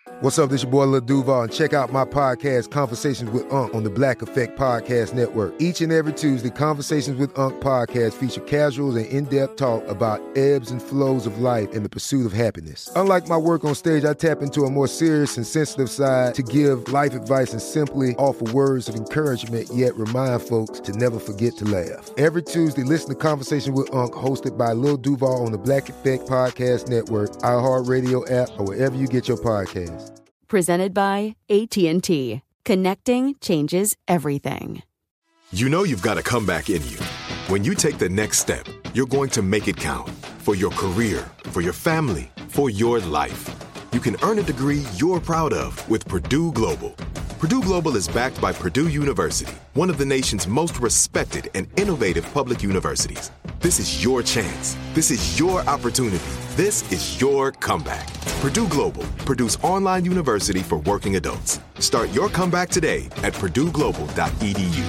What's up, this your boy Lil Duval, and check out my podcast, Conversations with Unc, on the Black Effect Podcast Network. Each and every Tuesday, Conversations with Unc podcast feature casuals and in-depth talk about ebbs and flows of life and the pursuit of happiness. Unlike my work on stage, I tap into a more serious and sensitive side to give life advice and simply offer words of encouragement, yet remind folks to never forget to laugh. Every Tuesday, listen to Conversations with Unc, hosted by Lil Duval on the Black Effect Podcast Network, iHeartRadio app, or wherever you get your podcasts. Presented by AT&T. Connecting changes everything. You know you've got a comeback in you. When you take the next step, you're going to make it count. For your career, for your family, for your life. You can earn a degree you're proud of with Purdue Global. Purdue Global is backed by Purdue University, one of the nation's most respected and innovative public universities. This is your chance. This is your opportunity. This is your comeback. Purdue Global, Purdue's online university for working adults. Start your comeback today at purdueglobal.edu.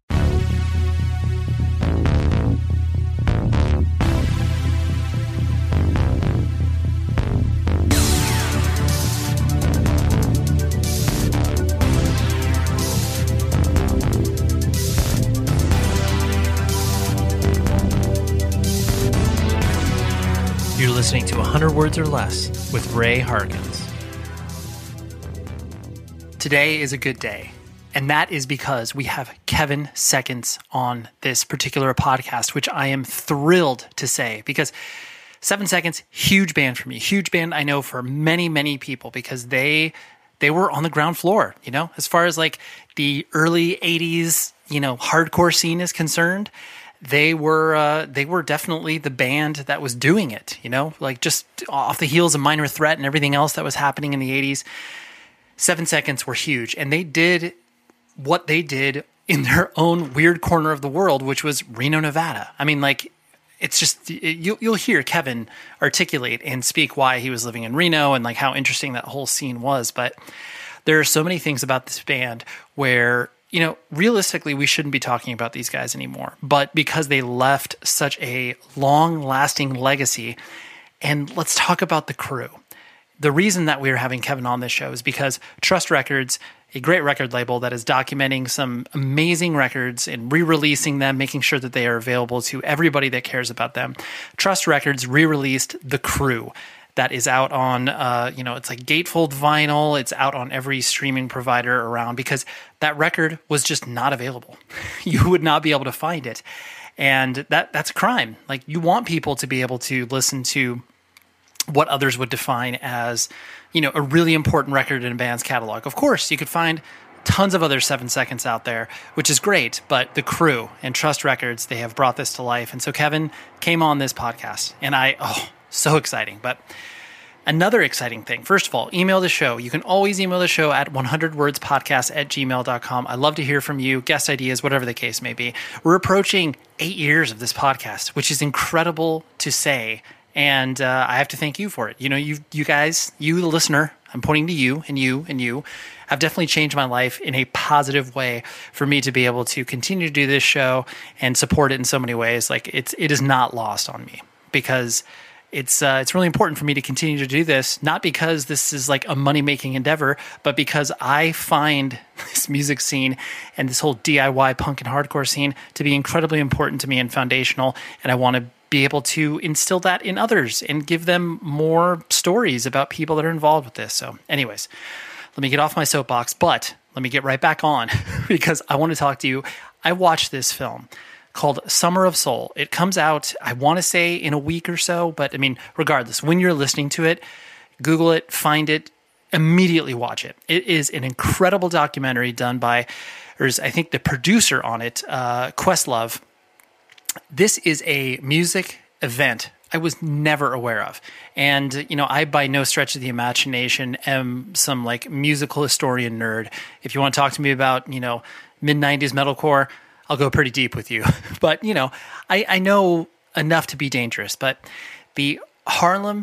You're listening to 100 Words or Less with Ray Harkins. Today is a good day, and that is because we have Kevin Seconds on this particular podcast, which I am thrilled to say, because 7 Seconds, huge band for me. Huge band I know for many, many people, because they were on the ground floor, you know, as far as like the early 80s, you know, hardcore scene is concerned. They were definitely the band that was doing it, you know, like just off the heels of Minor Threat and everything else that was happening in the 80s. 7 Seconds were huge, and they did what they did in their own weird corner of the world, which was Reno, Nevada. I mean, like, it's just, you'll hear Kevin articulate and speak why he was living in Reno and like how interesting that whole scene was. But there are so many things about this band where, you know, realistically, we shouldn't be talking about these guys anymore, but because they left such a long-lasting legacy. And let's talk about the crew. The reason that we are having Kevin on this show is because Trust Records, a great record label that is documenting some amazing records and re-releasing them, making sure that they are available to everybody that cares about them. Trust Records re-released The Crew. That is out on, it's like gatefold vinyl. It's out on every streaming provider around because that record was just not available. You would not be able to find it. And that's a crime. Like, you want people to be able to listen to what others would define as, you know, a really important record in a band's catalog. Of course, you could find tons of other 7 Seconds out there, which is great, but The Crew and Trust Records, they have brought this to life. And so Kevin came on this podcast, and so exciting. But another exciting thing, first of all, email the show. You can always email the show at 100wordspodcast@gmail.com. I love to hear from you, guest ideas, whatever the case may be. We're approaching 8 years of this podcast, which is incredible to say. And I have to thank you for it. You know, you guys, you, the listener, I'm pointing to you and you and you, have definitely changed my life in a positive way for me to be able to continue to do this show and support it in so many ways. Like, it is not lost on me, because it's really important for me to continue to do this, not because this is like a money-making endeavor, but because I find this music scene and this whole DIY punk and hardcore scene to be incredibly important to me and foundational, and I want to be able to instill that in others and give them more stories about people that are involved with this. So anyways, let me get off my soapbox, but let me get right back on because I want to talk to you. I watched this film called Summer of Soul. It comes out, I want to say, in a week or so, but I mean, regardless, when you're listening to it, Google it, find it, immediately watch it. It is an incredible documentary done by, I think the producer on it, Questlove. This is a music event I was never aware of. And, you know, I by no stretch of the imagination am some like musical historian nerd. If you want to talk to me about, you know, mid-90s metalcore, I'll go pretty deep with you. But, you know, I know enough to be dangerous. But the Harlem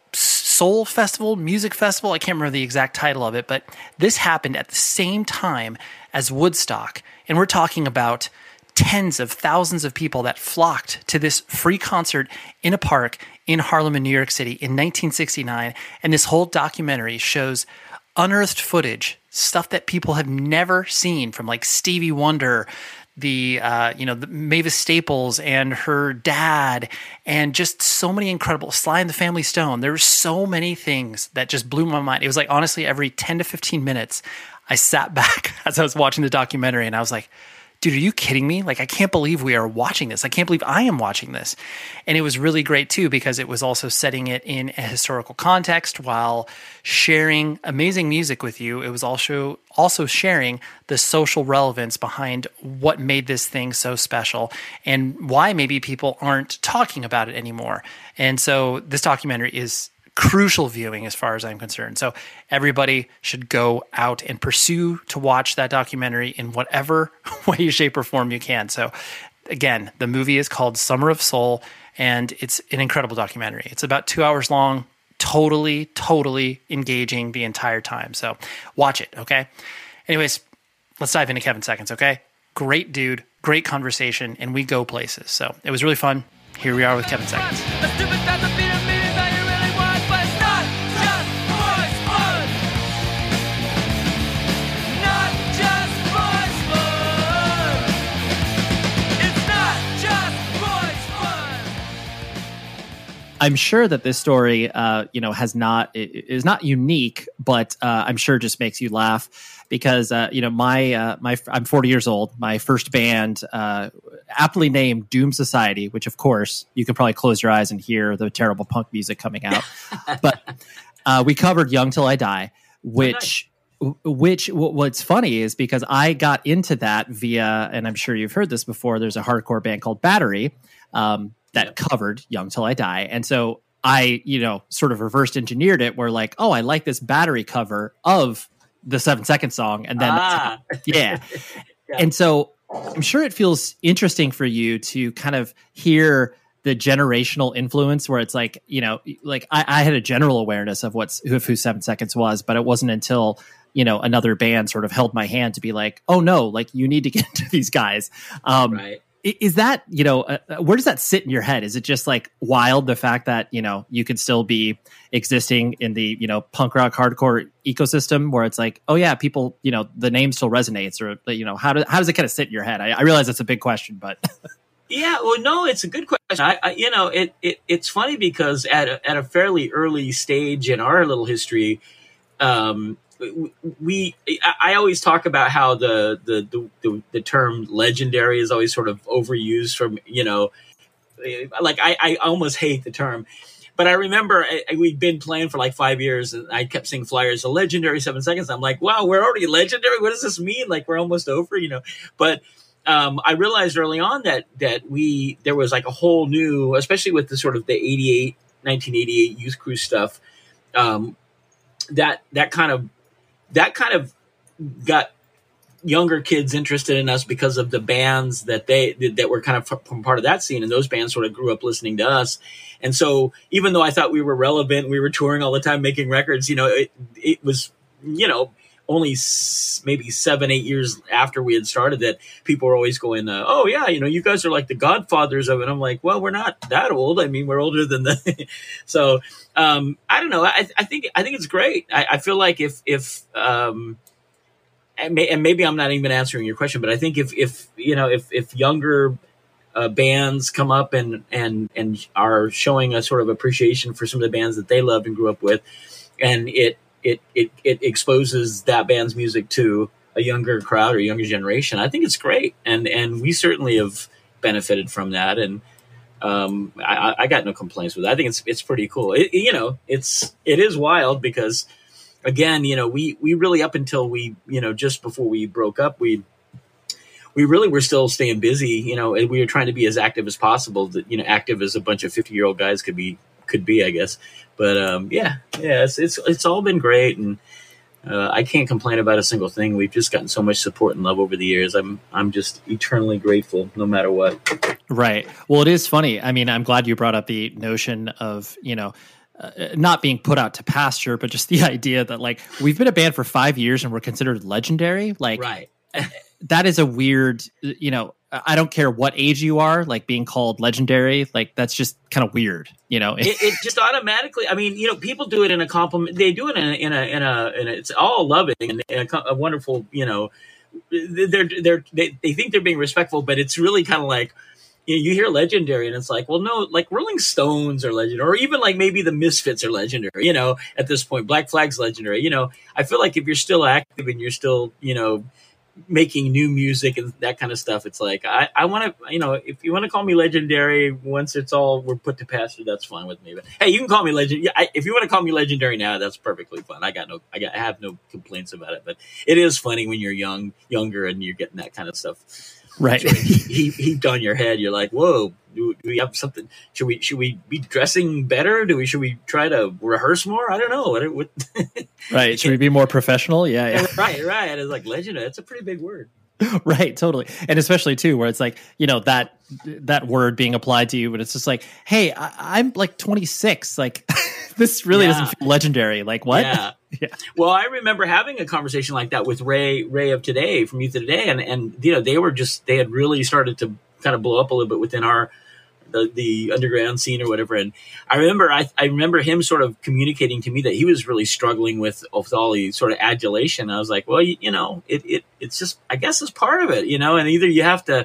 Soul Festival, Music Festival, I can't remember the exact title of it, but this happened at the same time as Woodstock. And we're talking about tens of thousands of people that flocked to this free concert in a park in Harlem in New York City in 1969. And this whole documentary shows unearthed footage, stuff that people have never seen, from like Stevie Wonder, the Mavis Staples and her dad, and just so many incredible, Sly and the Family Stone. There were so many things that just blew my mind. It was like, honestly, every 10 to 15 minutes, I sat back as I was watching the documentary and I was like, dude, are you kidding me? Like, I can't believe we are watching this. I can't believe I am watching this. And it was really great too, because it was also setting it in a historical context while sharing amazing music with you. It was also sharing the social relevance behind what made this thing so special and why maybe people aren't talking about it anymore. And so this documentary is crucial viewing as far as I'm concerned. So everybody should go out and pursue to watch that documentary in whatever way, shape, or form you can. So again, the movie is called Summer of Soul, and it's an incredible documentary. It's about 2 hours long, totally engaging the entire time. So watch it, okay? Anyways, let's dive into Kevin Seconds, okay? Great dude, great conversation, and we go places. So it was really fun. Here we are with Kevin Seconds. I'm sure that this story, is not unique, but I'm sure just makes you laugh because, I'm 40 years old. My first band, aptly named Doom Society, which of course you can probably close your eyes and hear the terrible punk music coming out. But we covered Young Till I Die, which what's funny is because I got into that via, and I'm sure you've heard this before, there's a hardcore band called Battery, that covered Young Till I Die. And so I, sort of reversed engineered it where like, oh, I like this Battery cover of the 7 Second song. And then, yeah. And so I'm sure it feels interesting for you to kind of hear the generational influence where it's like, I had a general awareness of who 7 Seconds was, but it wasn't until, another band sort of held my hand to be like, oh no, like you need to get into these guys. Right. Is that, where does that sit in your head? Is it just like wild, the fact that, you could still be existing in the, punk rock hardcore ecosystem where it's like, oh yeah, people, the name still resonates, or, how does it kind of sit in your head? I realize that's a big question, but. Yeah, well, no, it's a good question. It's funny because at a fairly early stage in our little history, I always talk about how the term legendary is always sort of overused from, I almost hate the term, but I remember we'd been playing for like 5 years and I kept seeing flyers, a legendary 7 Seconds. I'm like, wow, we're already legendary. What does this mean? Like we're almost over, but I realized early on that there was like a whole new, especially with the sort of the 1988 Youth Crew stuff, that kind of got younger kids interested in us because of the bands that were kind of from part of that scene. And those bands sort of grew up listening to us. And so even though I thought we were relevant, we were touring all the time, making records, it was, only maybe 7-8 years after we had started that people were always going, oh yeah, you guys are like the godfathers of it. I'm like, well, we're not that old. I mean, we're older than the, so, I don't know. I think it's great. I feel like if and maybe I'm not even answering your question, but I think if younger bands come up and are showing a sort of appreciation for some of the bands that they loved and grew up with, and it exposes that band's music to a younger crowd or younger generation, I think it's great. And we certainly have benefited from that. And I got no complaints with it. I think it's pretty cool. It is wild because, again, we really, up until we, just before we broke up, we really were still staying busy, and we were trying to be as active as possible, that, active as a bunch of 50-year-old guys could be, I guess. But it's all been great, and I can't complain about a single thing. We've just gotten so much support and love over the years. I'm just eternally grateful, no matter what. Right. Well, it is funny. I mean, I'm glad you brought up the notion of not being put out to pasture, but just the idea that like we've been a band for 5 years and we're considered legendary. Like, right. That is a weird, I don't care what age you are, like being called legendary, like that's just kind of weird, It just automatically. I mean, people do it in a compliment. They do it in a it's all loving and a wonderful. They think they're being respectful, but it's really kind of like you hear legendary, and it's like, well, no, like Rolling Stones are legendary, or even like maybe the Misfits are legendary. At this point, Black Flag's legendary. I feel like if you're still active and you're still, making new music and that kind of stuff, it's like I want to, if you want to call me legendary once we're put to pasture, that's fine with me. But hey, you can call me legend. If you want to call me legendary now, that's perfectly fine. I have no complaints about it. But it is funny when you're younger and you're getting that kind of stuff. Right. Heaped on your head. You're like, whoa, do we have something? Should we be dressing better? Should we try to rehearse more? I don't know. What Right. Should we be more professional? Yeah. Right. It's like legendary. That's a pretty big word. Right. Totally. And especially too, where it's like, that word being applied to you, but it's just like, hey, I'm like 26. Like this really doesn't feel legendary. Like what? Yeah. Yeah. Well, I remember having a conversation like that with Ray of Today from Youth of Today, and they had really started to kind of blow up a little bit within the underground scene or whatever. And I remember him sort of communicating to me that he was really struggling with all the sort of adulation. I was like, well, it's just, I guess it's part of it, and either you have to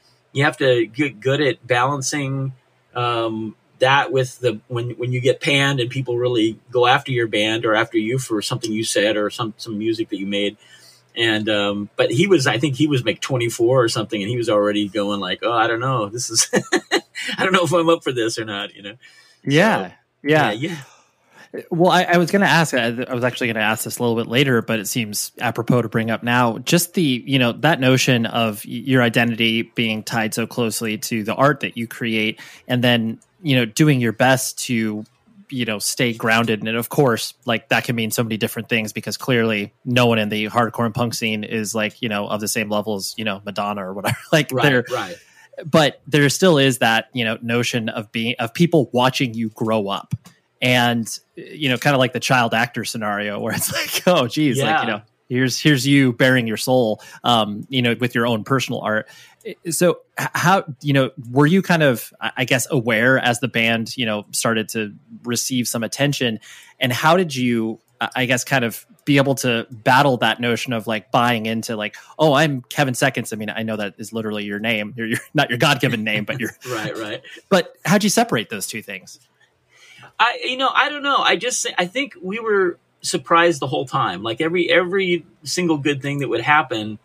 get good at balancing, that with when you get panned and people really go after your band or after you for something you said or some music that you made. And but I think he was like 24 or something, and he was already going like, oh, I don't know, this is I don't know if I'm up for this or not, Yeah. Yeah. Well, I was going to ask, I was actually going to ask this a little bit later, but it seems apropos to bring up now, just the, that notion of your identity being tied so closely to the art that you create, and then, doing your best to, stay grounded. And of course, like that can mean so many different things, because clearly no one in the hardcore and punk scene is like, of the same level as, Madonna or whatever. Like right. But there still is that, notion of people watching you grow up. And, kind of like the child actor scenario where it's like, oh, geez, like, here's you bearing your soul, with your own personal art. So how, were you kind of, I guess, aware as the band, started to receive some attention, and how did you, I guess, kind of be able to battle that notion of like buying into like, oh, I'm Kevin Seconds. I mean, I know that is literally your name. You're not your God-given name, but you're right. But how'd you separate those two things? I don't know. I think we were surprised the whole time. Like every single good thing that would happen,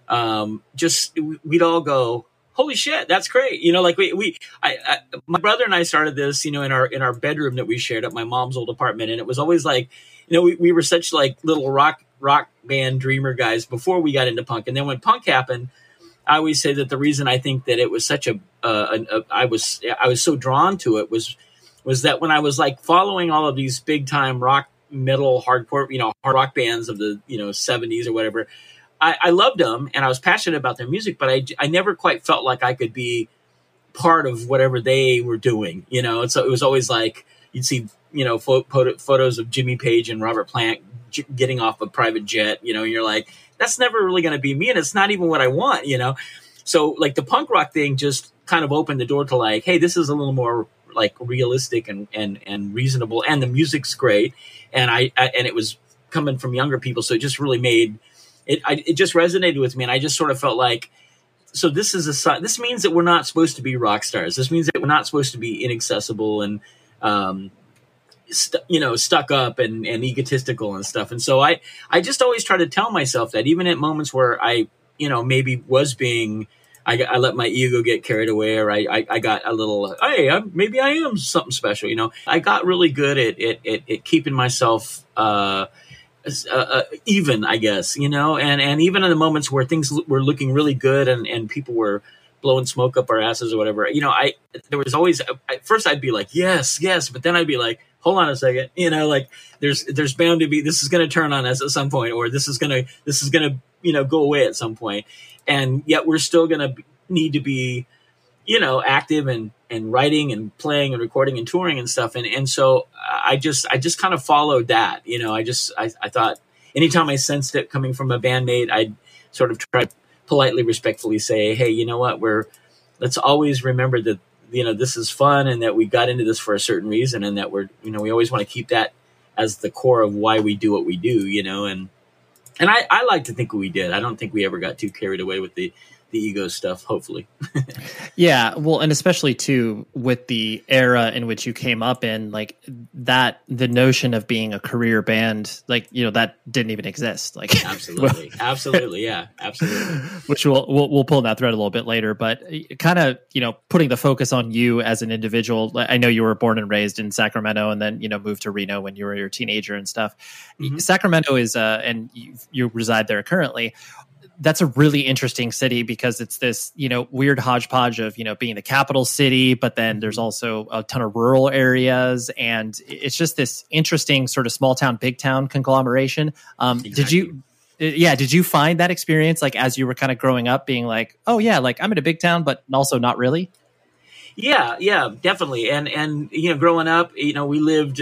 we'd all go, holy shit, that's great. Like my brother and I started this, in our bedroom that we shared at my mom's old apartment. And it was always like, we were such like little rock band dreamer guys before we got into punk. And then when punk happened, I always say that the reason I think that it was such I was so drawn to it was that when I was like following all of these big time rock, metal, hardcore, hard rock bands of the, 70s or whatever, I loved them and I was passionate about their music, but I never quite felt like I could be part of whatever they were doing, and so it was always like, you'd see, photos of Jimmy Page and Robert Plant getting off a private jet, and you're like, that's never really going to be me. And it's not even what I want, So like the punk rock thing just kind of opened the door to like, hey, this is a little more like realistic and reasonable, and the music's great, and and it was coming from younger people, so it just really made it. It just resonated with me, and I just sort of felt like, so this means that we're not supposed to be rock stars. This means that we're not supposed to be inaccessible and stuck up and egotistical and stuff. And so I just always try to tell myself that, even at moments where I maybe was being, I let my ego get carried away, or I got a little, hey, maybe I am something special. I got really good at keeping myself even, I guess, and even in the moments where things were looking really good and people were blowing smoke up our asses or whatever, there was always, at first I'd be like, yes, but then I'd be like, hold on a second, like there's bound to be, this is going to turn on us at some point, or this is going to, go away at some point. And yet we're still going to need to be, active and writing and playing and recording and touring and stuff. And so I just kind of followed that, I thought anytime I sensed it coming from a bandmate, I'd sort of try to politely, respectfully say, hey, you know what, let's always remember that, this is fun and that we got into this for a certain reason, and that we always want to keep that as the core of why we do what we do, and I like to think we did. I don't think we ever got too carried away with the ego stuff, hopefully. Yeah. Well, and especially too with the era in which you came up in, like that, the notion of being a career band, like, that didn't even exist. Like, absolutely. Absolutely. Yeah, absolutely. Which we'll pull that thread a little bit later, but kind of, putting the focus on you as an individual. I know you were born and raised in Sacramento and then, moved to Reno when you were a teenager and stuff. Mm-hmm. Sacramento is, and you reside there currently. That's a really interesting city because it's this, weird hodgepodge of, being the capital city, but then there's also a ton of rural areas. And it's just this interesting sort of small town, big town conglomeration. Exactly. Did you find that experience, like, as you were kind of growing up, being like, oh yeah, like I'm in a big town, but also not really? Yeah, definitely. And growing up, we lived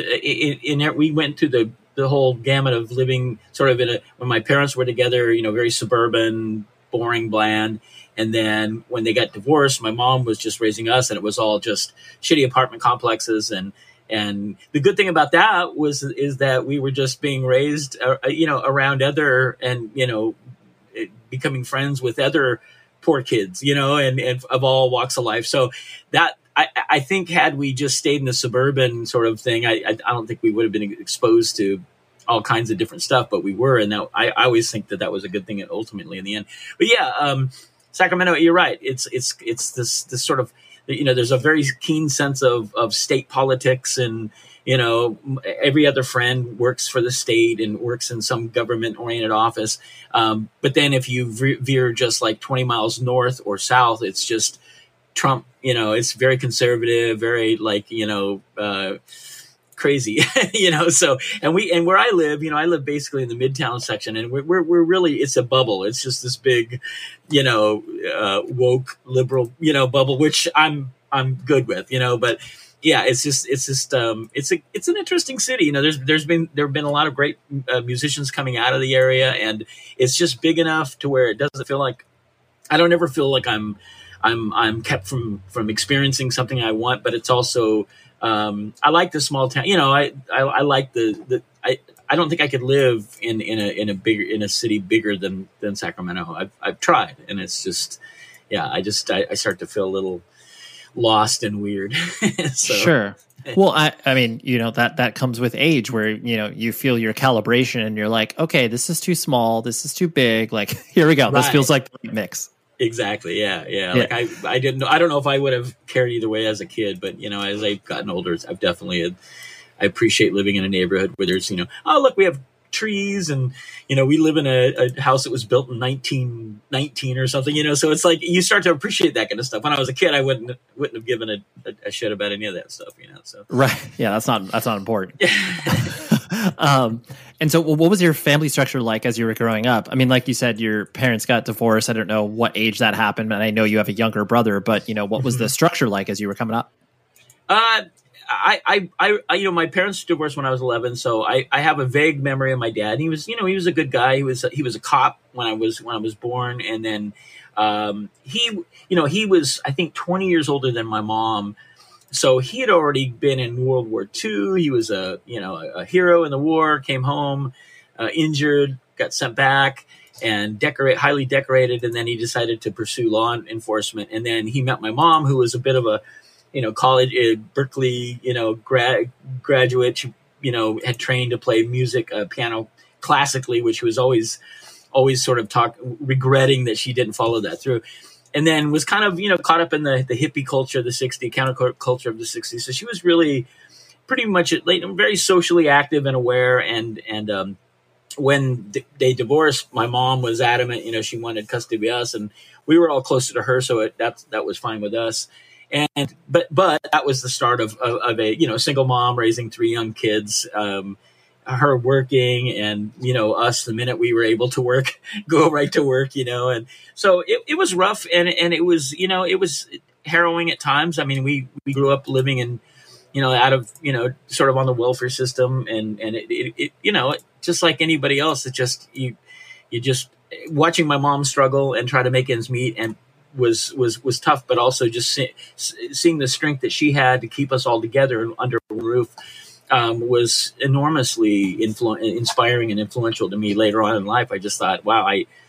we went through the whole gamut of living sort of when my parents were together, very suburban, boring, bland. And then when they got divorced, my mom was just raising us and it was all just shitty apartment complexes. And the good thing about that is that we were just being raised, around other and, becoming friends with other poor kids, and of all walks of life. So that, I think had we just stayed in the suburban sort of thing, I don't think we would have been exposed to all kinds of different stuff, but we were. And that, I always think that was a good thing ultimately in the end. But yeah, Sacramento, you're right. It's this sort of, there's a very keen sense of state politics and, every other friend works for the state and works in some government oriented office. But then if you veer just like 20 miles north or south, it's just Trump, it's very conservative, very crazy, so, and where I live, I live basically in the Midtown section and we're really, it's a bubble. It's just this big, woke liberal, bubble, which I'm good with, but yeah, it's an interesting city. There have been a lot of great musicians coming out of the area, and it's just big enough to where it doesn't feel like, I don't ever feel like I'm kept from experiencing something I want, but it's also, I like the small town, I like I don't think I could live in a city bigger than Sacramento. I've tried, and it's just, yeah, I start to feel a little lost and weird. So. Sure. Well, I mean, that comes with age where, you feel your calibration and you're like, okay, this is too small. This is too big. Like, here we go. Right. This feels like the right mix. Exactly. Yeah. Like I didn't know. I don't know if I would have cared either way as a kid, but as I've gotten older, I've definitely, I appreciate living in a neighborhood where there's, oh, look, we have trees and, we live in a house that was built in 1919 or something, so it's like you start to appreciate that kind of stuff. When I was a kid, I wouldn't have given a shit about any of that stuff, so. Right. Yeah. That's not important. And so what was your family structure like as you were growing up? I mean, like you said, your parents got divorced. I don't know what age that happened, and I know you have a younger brother, but what was the structure like as you were coming up? My parents divorced when I was 11, so I have a vague memory of my dad. He was, he was a good guy. He was a cop when I was born, and then he was, I think, 20 years older than my mom. So he had already been in World War II. He was a hero in the war, came home injured, got sent back, and highly decorated. And then he decided to pursue law enforcement. And then he met my mom, who was a bit of a, college, Berkeley, graduate. She, had trained to play music, piano classically, which was always sort of regretting that she didn't follow that through. And then was kind of, caught up in the hippie culture of the 60s, counterculture of the 60s. So she was really pretty much very socially active and aware. And when they divorced, my mom was adamant, she wanted custody of us, and we were all closer to her. So that was fine with us. But that was the start of a, single mom raising 3 young kids, her working, and us, the minute we were able to work, go right to work, and so it was rough, and it was it was harrowing at times. I mean, we grew up living in out of sort of on the welfare system, and it just like anybody else, it just you just watching my mom struggle and try to make ends meet and was tough, but also just seeing the strength that she had to keep us all together under one roof was enormously inspiring and influential to me later on in life. I just thought, wow,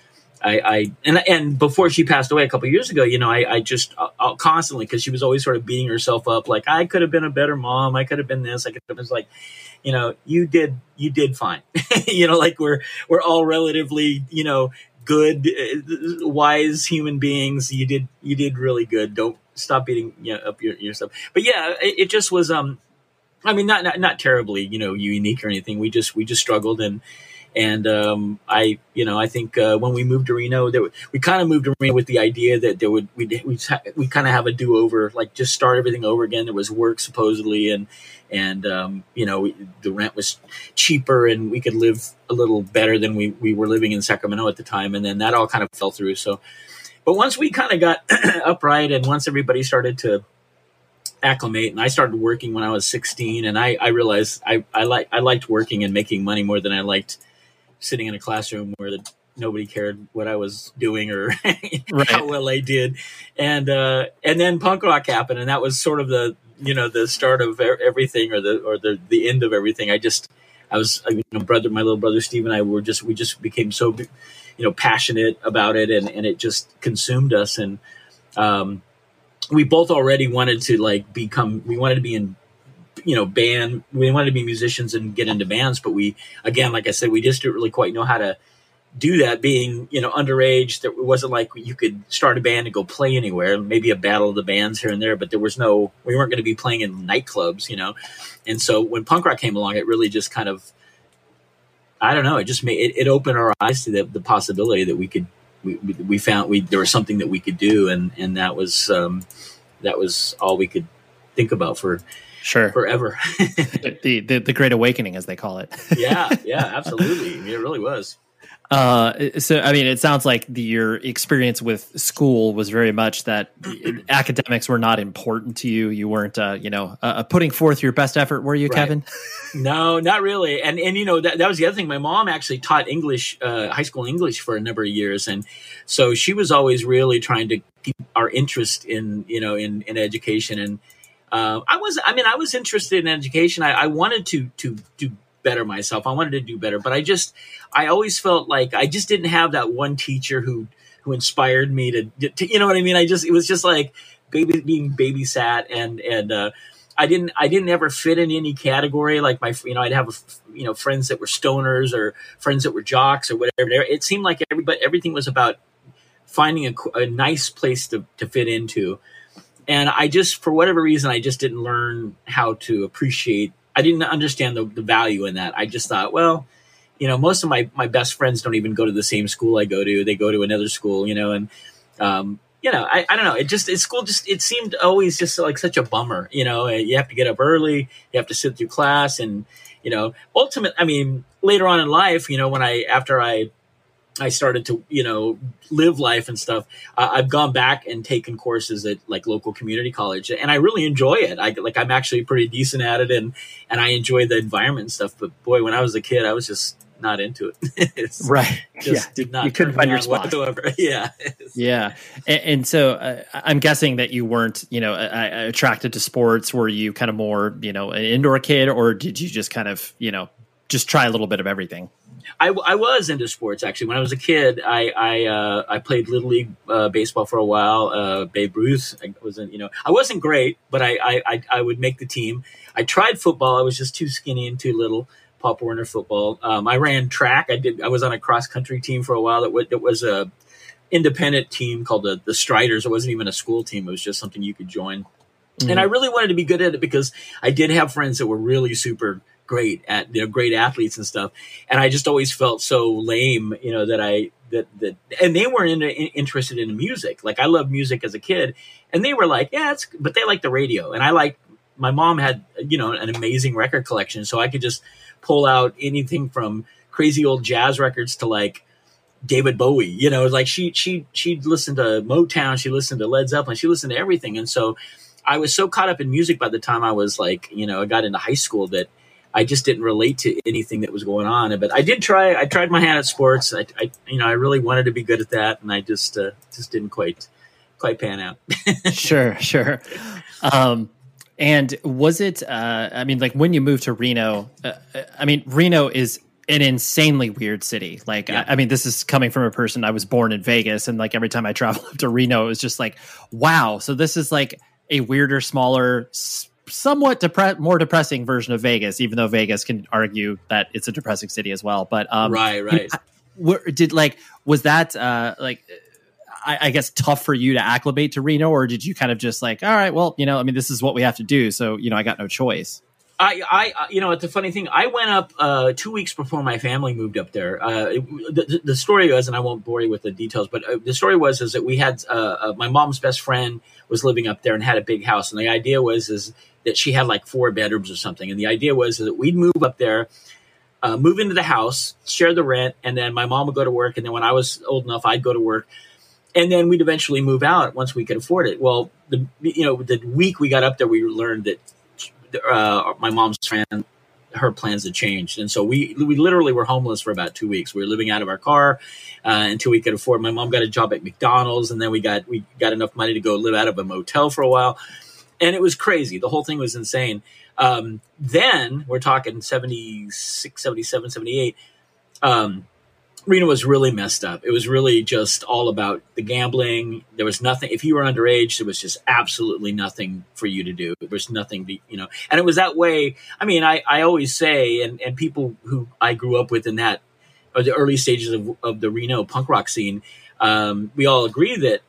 and before she passed away a couple of years ago, I just constantly, because she was always sort of beating herself up, like, I could have been a better mom, I could have been this, I could have been like, you did fine. Like we're all relatively, good, wise human beings. You did really good. Don't stop beating up yourself. But yeah, it just was. Not terribly, unique or anything. We just struggled, and I think when we moved to Reno, we kind of moved to Reno with the idea that we kind of have a do over, like just start everything over again. There was work supposedly, and the rent was cheaper, and we could live a little better than we were living in Sacramento at the time. And then that all kind of fell through. So, but once we kind of got upright, and once everybody started to acclimate, and I started working when I was 16, and I realized I liked working and making money more than I liked sitting in a classroom where nobody cared what I was doing or how well I did. And then punk rock happened, and that was sort of the start of everything, or the end of everything. My little brother Steve and I we just became so, passionate about it, and it just consumed us. And we both already wanted to we wanted to be in, band. We wanted to be musicians and get into bands, but again, like I said, we just didn't really quite know how to do that, being, underage. It wasn't like you could start a band and go play anywhere, maybe a battle of the bands here and there, but we weren't going to be playing in nightclubs, And so when punk rock came along, it really just kind of, I don't know, it just it opened our eyes to the possibility that we found there was something that we could do. And that was all we could think about for forever. the Great Awakening, as they call it. Yeah, absolutely. It really was. It sounds like your experience with school was very much that academics were not important to you. You weren't, putting forth your best effort, were you, right, Kevin? No, not really. And that was the other thing. My mom actually taught English, high school English for a number of years. And so she was always really trying to keep our interest in education. And I was interested in education. I wanted to better myself. I wanted to do better, but I always felt like I just didn't have that one teacher who inspired me to you know what I mean? It was just like being babysat, and I didn't ever fit in any category. Like I'd have friends that were stoners or friends that were jocks or whatever. It seemed like everything was about finding a nice place to fit into. And for whatever reason, I just didn't learn how to appreciate. I didn't understand the value in that. I just thought, well, most of my best friends don't even go to the same school I go to. They go to another school, and I don't know. It seemed always just like such a bummer. You have to get up early, you have to sit through class, and later on in life, after I started to, live life and stuff. I've gone back and taken courses at like local community college, and I really enjoy it. I'm actually pretty decent at it, and I enjoy the environment and stuff. But boy, when I was a kid, I was just not into it. Right. Did not. You couldn't find your spot whatsoever. Yeah. Yeah. And so I'm guessing that you weren't, attracted to sports. Were you kind of more, an indoor kid, or did you just kind of, just try a little bit of everything? I was into sports, actually. When I was a kid, I played Little League baseball for a while. Babe Ruth, I wasn't great, but I would make the team. I tried football. I was just too skinny and too little. Pop Warner football. I ran track. I was on a cross country team for a while. That was a independent team called the Striders. It wasn't even a school team. It was just something you could join. Mm-hmm. And I really wanted to be good at it because I did have friends that were really super great at great athletes and stuff, and I just always felt so lame, that and they weren't interested in music. Like I loved music as a kid, and they were like, but they liked the radio, and my mom had an amazing record collection, so I could just pull out anything from crazy old jazz records to like David Bowie. Like she'd listen to Motown, she listened to Led Zeppelin, she listened to everything, and so I was so caught up in music by the time I was like, I got into high school that I just didn't relate to anything that was going on. But I did try. I tried my hand at sports. I really wanted to be good at that, and I just didn't quite pan out. Sure. And was it? I mean, like when you moved to Reno, Reno is an insanely weird city. Like, yeah. I mean, this is coming from a person. I was born in Vegas, and like every time I travel up to Reno, it was just like, wow. So this is like a weirder, smaller, somewhat more depressing version of Vegas, even though Vegas can argue that it's a depressing city as well. But right. Was that I guess tough for you to acclimate to Reno, or did you kind of just like, all right, well, this is what we have to do, so I got no choice. It's a funny thing. I went up 2 weeks before my family moved up there. The story was, and I won't bore you with the details, but the story was that we had my mom's best friend was living up there and had a big house, and the idea was that she had like 4 bedrooms or something, and the idea was that we'd move up there, move into the house, share the rent, and then my mom would go to work, and then when I was old enough, I'd go to work. And then we'd eventually move out once we could afford it. Well, the week we got up there, we learned that my mom's friend, her plans had changed, and so we literally were homeless for about 2 weeks. We were living out of our car until we could afford. My mom got a job at McDonald's, and then we got enough money to go live out of a motel for a while, and it was crazy. The whole thing was insane. Then we're talking 76, 77, 78. Reno was really messed up. It was really just all about the gambling. There was nothing. If you were underage, there was just absolutely nothing for you to do. There was nothing to, and it was that way. I mean, I always say, and people who I grew up with in that, or the early stages of the Reno punk rock scene, we all agree that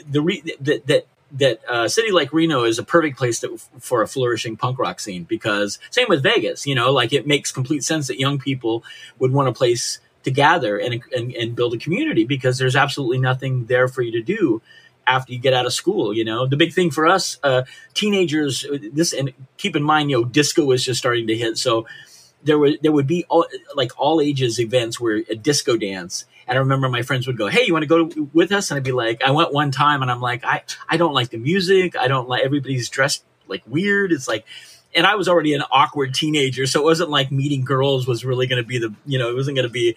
that a city like Reno is a perfect place for a flourishing punk rock scene, because same with Vegas, like it makes complete sense that young people would want a place to gather and build a community, because there's absolutely nothing there for you to do after you get out of school. The big thing for us, teenagers, and keep in mind, disco was just starting to hit. So there would be all ages events where a disco dance. And I remember my friends would go, "Hey, you want to go with us?" And I'd be like, I went one time and I'm like, I don't like the music. I don't like, everybody's dressed like weird. It's like, and I was already an awkward teenager, so it wasn't like meeting girls was really going to be it wasn't going to be,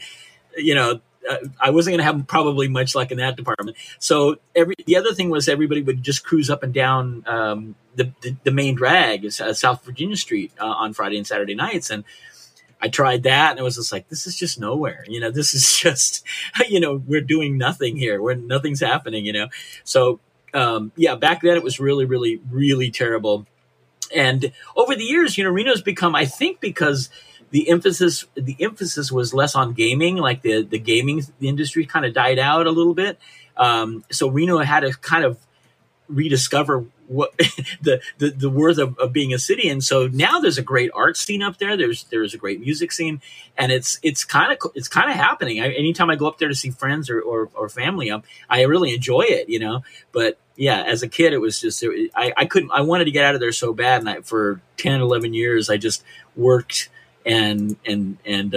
I wasn't going to have probably much luck in that department. So the other thing was everybody would just cruise up and down the main drag, South Virginia Street, on Friday and Saturday nights. And I tried that, and it was just like, this is just nowhere. This is just, we're doing nothing here. Nothing's happening, So, back then it was really, really, really terrible. And over the years, Reno's become, I think, because the emphasis was less on gaming, like the gaming industry kind of died out a little bit. So Reno had to kind of rediscover what the worth of being a city. And so now there's a great art scene up there. There's a great music scene, and it's kind of happening. Anytime I go up there to see friends or family, I really enjoy it, But yeah, as a kid, it was just, I wanted to get out of there so bad. And for 10, 11 years, I just worked and in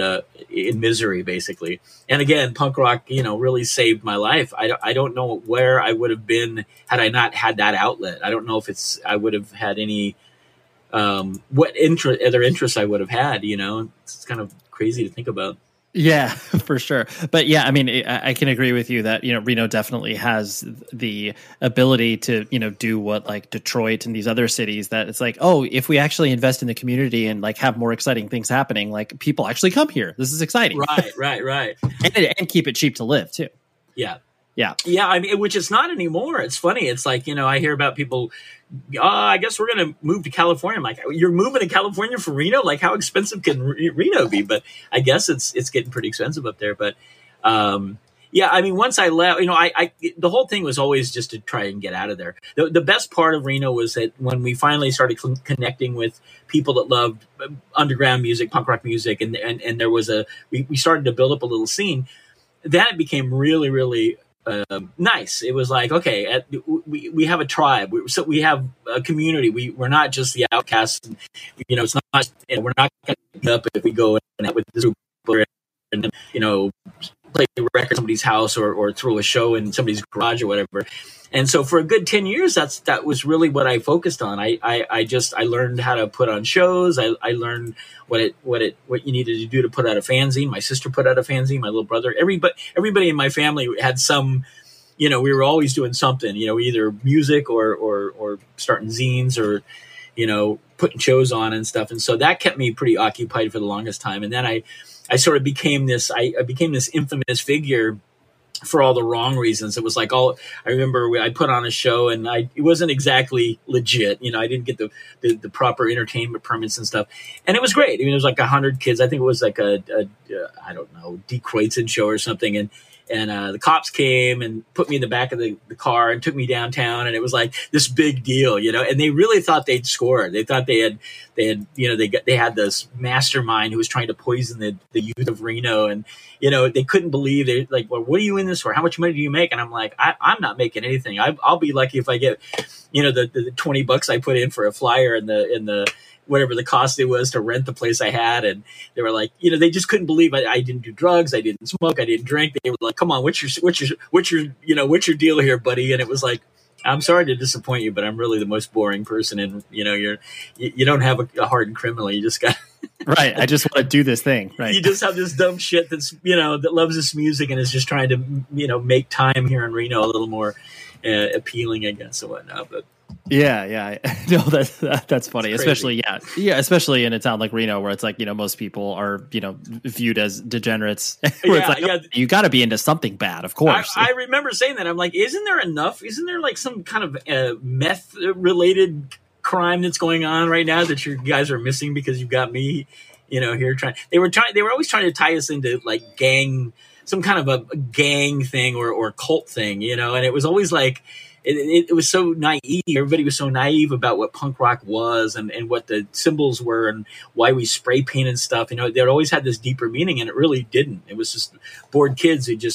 misery, basically. And again, punk rock, really saved my life. I don't know where I would have been had I not had that outlet. I don't know if I would have had any, what other interests I would have had, It's kind of crazy to think about. Yeah, for sure. But yeah, I mean, I can agree with you that, Reno definitely has the ability to, do what like Detroit and these other cities, that it's like, oh, if we actually invest in the community and like have more exciting things happening, like people actually come here. This is exciting. Right. and keep it cheap to live too. Yeah. Yeah. Yeah. I mean, which it's not anymore. It's funny. It's like, I hear about people, I guess we're going to move to California. I'm like, you're moving to California for Reno? Like, how expensive can Reno be? But I guess it's getting pretty expensive up there. But, yeah, I mean, once I left, the whole thing was always just to try and get out of there. The best part of Reno was that when we finally started connecting with people that loved underground music, punk rock music, and there was we started to build up a little scene, that became really, really nice. It was like, okay, we have a tribe, so we have a community. We're not just the outcasts. It's not. We're not going to up if we go out with this group and play records in somebody's house or throw a show in somebody's garage or whatever. And so for a good 10 years, that was really what I focused on. I learned how to put on shows. I learned what you needed to do to put out a fanzine. My sister put out a fanzine, my little brother, everybody in my family had some, we were always doing something, either music or starting zines or, putting shows on and stuff. And so that kept me pretty occupied for the longest time. And then I sort of became this infamous figure for all the wrong reasons. It was like I remember I put on a show and it wasn't exactly legit. I didn't get the proper entertainment permits and stuff. And it was great. I mean, it was like 100 kids. I think it was like a I don't know, Deke Kreutzen show or something. And the cops came and put me in the back of the car and took me downtown. And it was like this big deal, and they really thought they'd scored. They thought they had this mastermind who was trying to poison the youth of Reno. And, they couldn't believe they like, well, what are you in this for? How much money do you make? And I'm like, I'm not making anything. I'll be lucky if I get, the $20 I put in for a flyer and the whatever the cost it was to rent the place I had. And they were like, they just couldn't believe I didn't do drugs. I didn't smoke. I didn't drink. They were like, come on, what's your deal here, buddy? And it was like, I'm sorry to disappoint you, but I'm really the most boring person. And, you don't have a hardened criminal. You just got right. I just want to do this thing. Right. You just have this dumb shit that's, that loves this music and is just trying to, make time here in Reno a little more appealing, I guess, and whatnot. But yeah. No, that's funny. Especially, especially in a town like Reno, where it's like, most people are, viewed as degenerates. Where it's like, you got to be into something bad, of course. I remember saying that. I'm like, isn't there enough? Isn't there like some kind of meth related crime that's going on right now that you guys are missing because you've got me, here trying. They were always trying to tie us into like some kind of a gang thing or cult thing, and it was always like. It was so naive. Everybody was so naive about what punk rock was and what the symbols were and why we spray paint and stuff. They always had this deeper meaning, and it really didn't. It was just bored kids who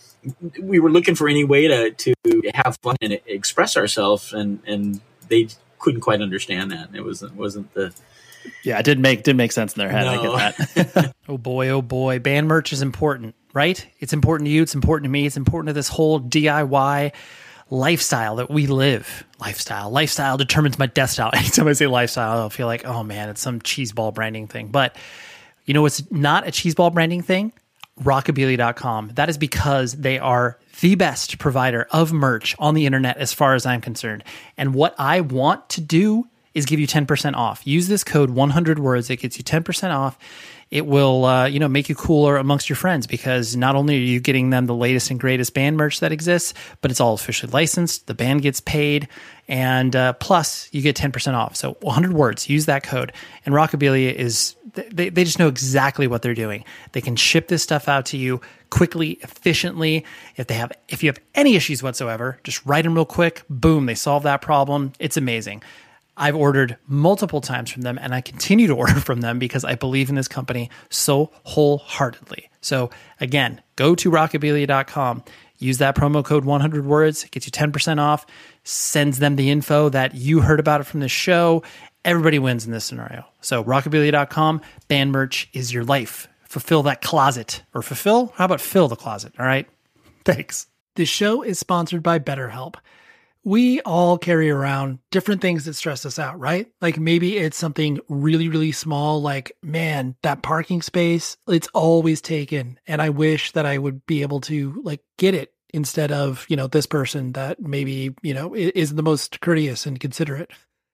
we were looking for any way to have fun and express ourselves, and they couldn't quite understand that. It wasn't the. Yeah, it didn't make sense in their head. No. I get that. Oh boy. Band merch is important, right? It's important to you. It's important to me. It's important to this whole DIY lifestyle that we live. Lifestyle determines my death style. Anytime I say lifestyle, I'll feel like, oh man, it's some cheeseball branding thing. But it's not a cheeseball branding thing? Rockabilia.com. That is because they are the best provider of merch on the internet as far as I'm concerned. And what I want to do is give you 10% off. Use this code 100 words. It gets you 10% off. It will, make you cooler amongst your friends because not only are you getting them the latest and greatest band merch that exists, but it's all officially licensed. The band gets paid, and plus you get 10% off. So 100 words. Use that code. And Rockabilia is they just know exactly what they're doing. They can ship this stuff out to you quickly, efficiently. If you have any issues whatsoever, just write them real quick. Boom, they solve that problem. It's amazing. I've ordered multiple times from them, and I continue to order from them because I believe in this company so wholeheartedly. So again, go to rockabilia.com, use that promo code 100 words, it gets you 10% off, sends them the info that you heard about it from the show. Everybody wins in this scenario. So rockabilia.com, band merch is your life. Fulfill that closet. Or how about fill the closet? All right. Thanks. This show is sponsored by BetterHelp. We all carry around different things that stress us out, right? Like maybe it's something really, really small, like, man, that parking space, it's always taken. And I wish that I would be able to get it instead of, this person that maybe, isn't the most courteous and considerate.